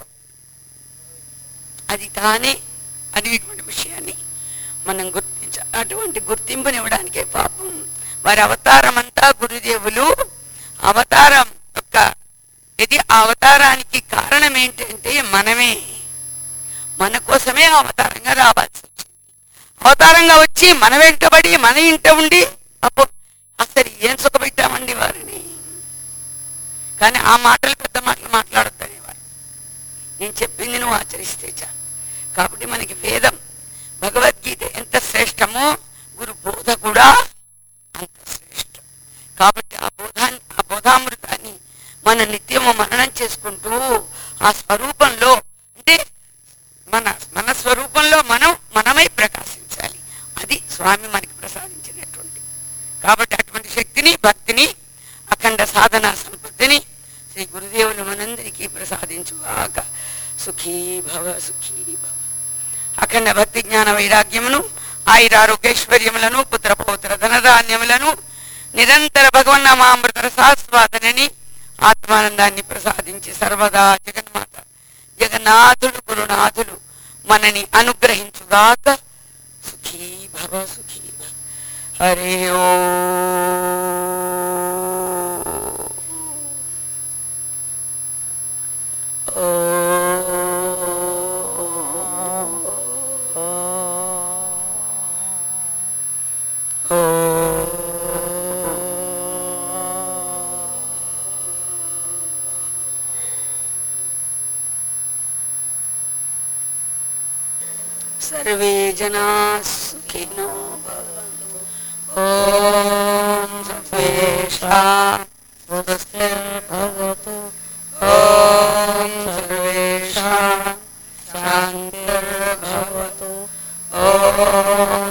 [SPEAKER 1] అది కానీ అనేటువంటి విషయాన్ని మనం గుర్తించాలి. అటువంటి గుర్తింపునివ్వడానికే పాపం వారి అవతారం అంతా గురుదేవులు అవతారం యొక్క ఇది. ఆ అవతారానికి కారణం ఏంటంటే మనమే, మన కోసమే అవతారంగా రావాల్సి వచ్చింది. అవతారంగా వచ్చి మన వెంటబడి మన ఇంట ఉండి అసలు ఏం సుఖపెట్టామండి వారిని. కానీ ఆ మాటలు పెద్ద మాటలు మాట్లాడొద్దనేవారు. నేను చెప్పింది నువ్వు ఆచరిస్తే చాలు. కాబట్టి మనకి వేదం ఆ స్వరూపంలో అంటే మన మన స్వరూపంలో మనమై ప్రకాశించాలి. అది స్వామి మనకి ప్రసాదించినటువంటి. కాబట్టి అటువంటి శక్తిని, భక్తిని, అఖండ సాధన సంపత్తిని శ్రీ గురుదేవులు మనందరికీ ప్రసాదించుగాక. సుఖీ భవ, సుఖీ భవ. అఖండ భక్తి జ్ఞాన వైరాగ్యమును, ఆయురారోగ్యైశ్వర్యములను, పుత్రపౌత్ర ధనధాన్యములను, నిరంతర భగవన్నామామృత రసాస్వాదనని, ఆత్మానందాన్ని ప్రసాదించి సర్వదా జగన్మాత జగన్నాథుడు గురునాథులు మనని అనుగ్రహించుగాక. సుఖీ భవ, సుఖీ భవ. హరి सर्वे जनाः सुखिनो भवन्तु. ॐ सर्वेषां स्वस्तिर्भवतु. ॐ सर्वेषां शान्तिर्भवतु. ॐ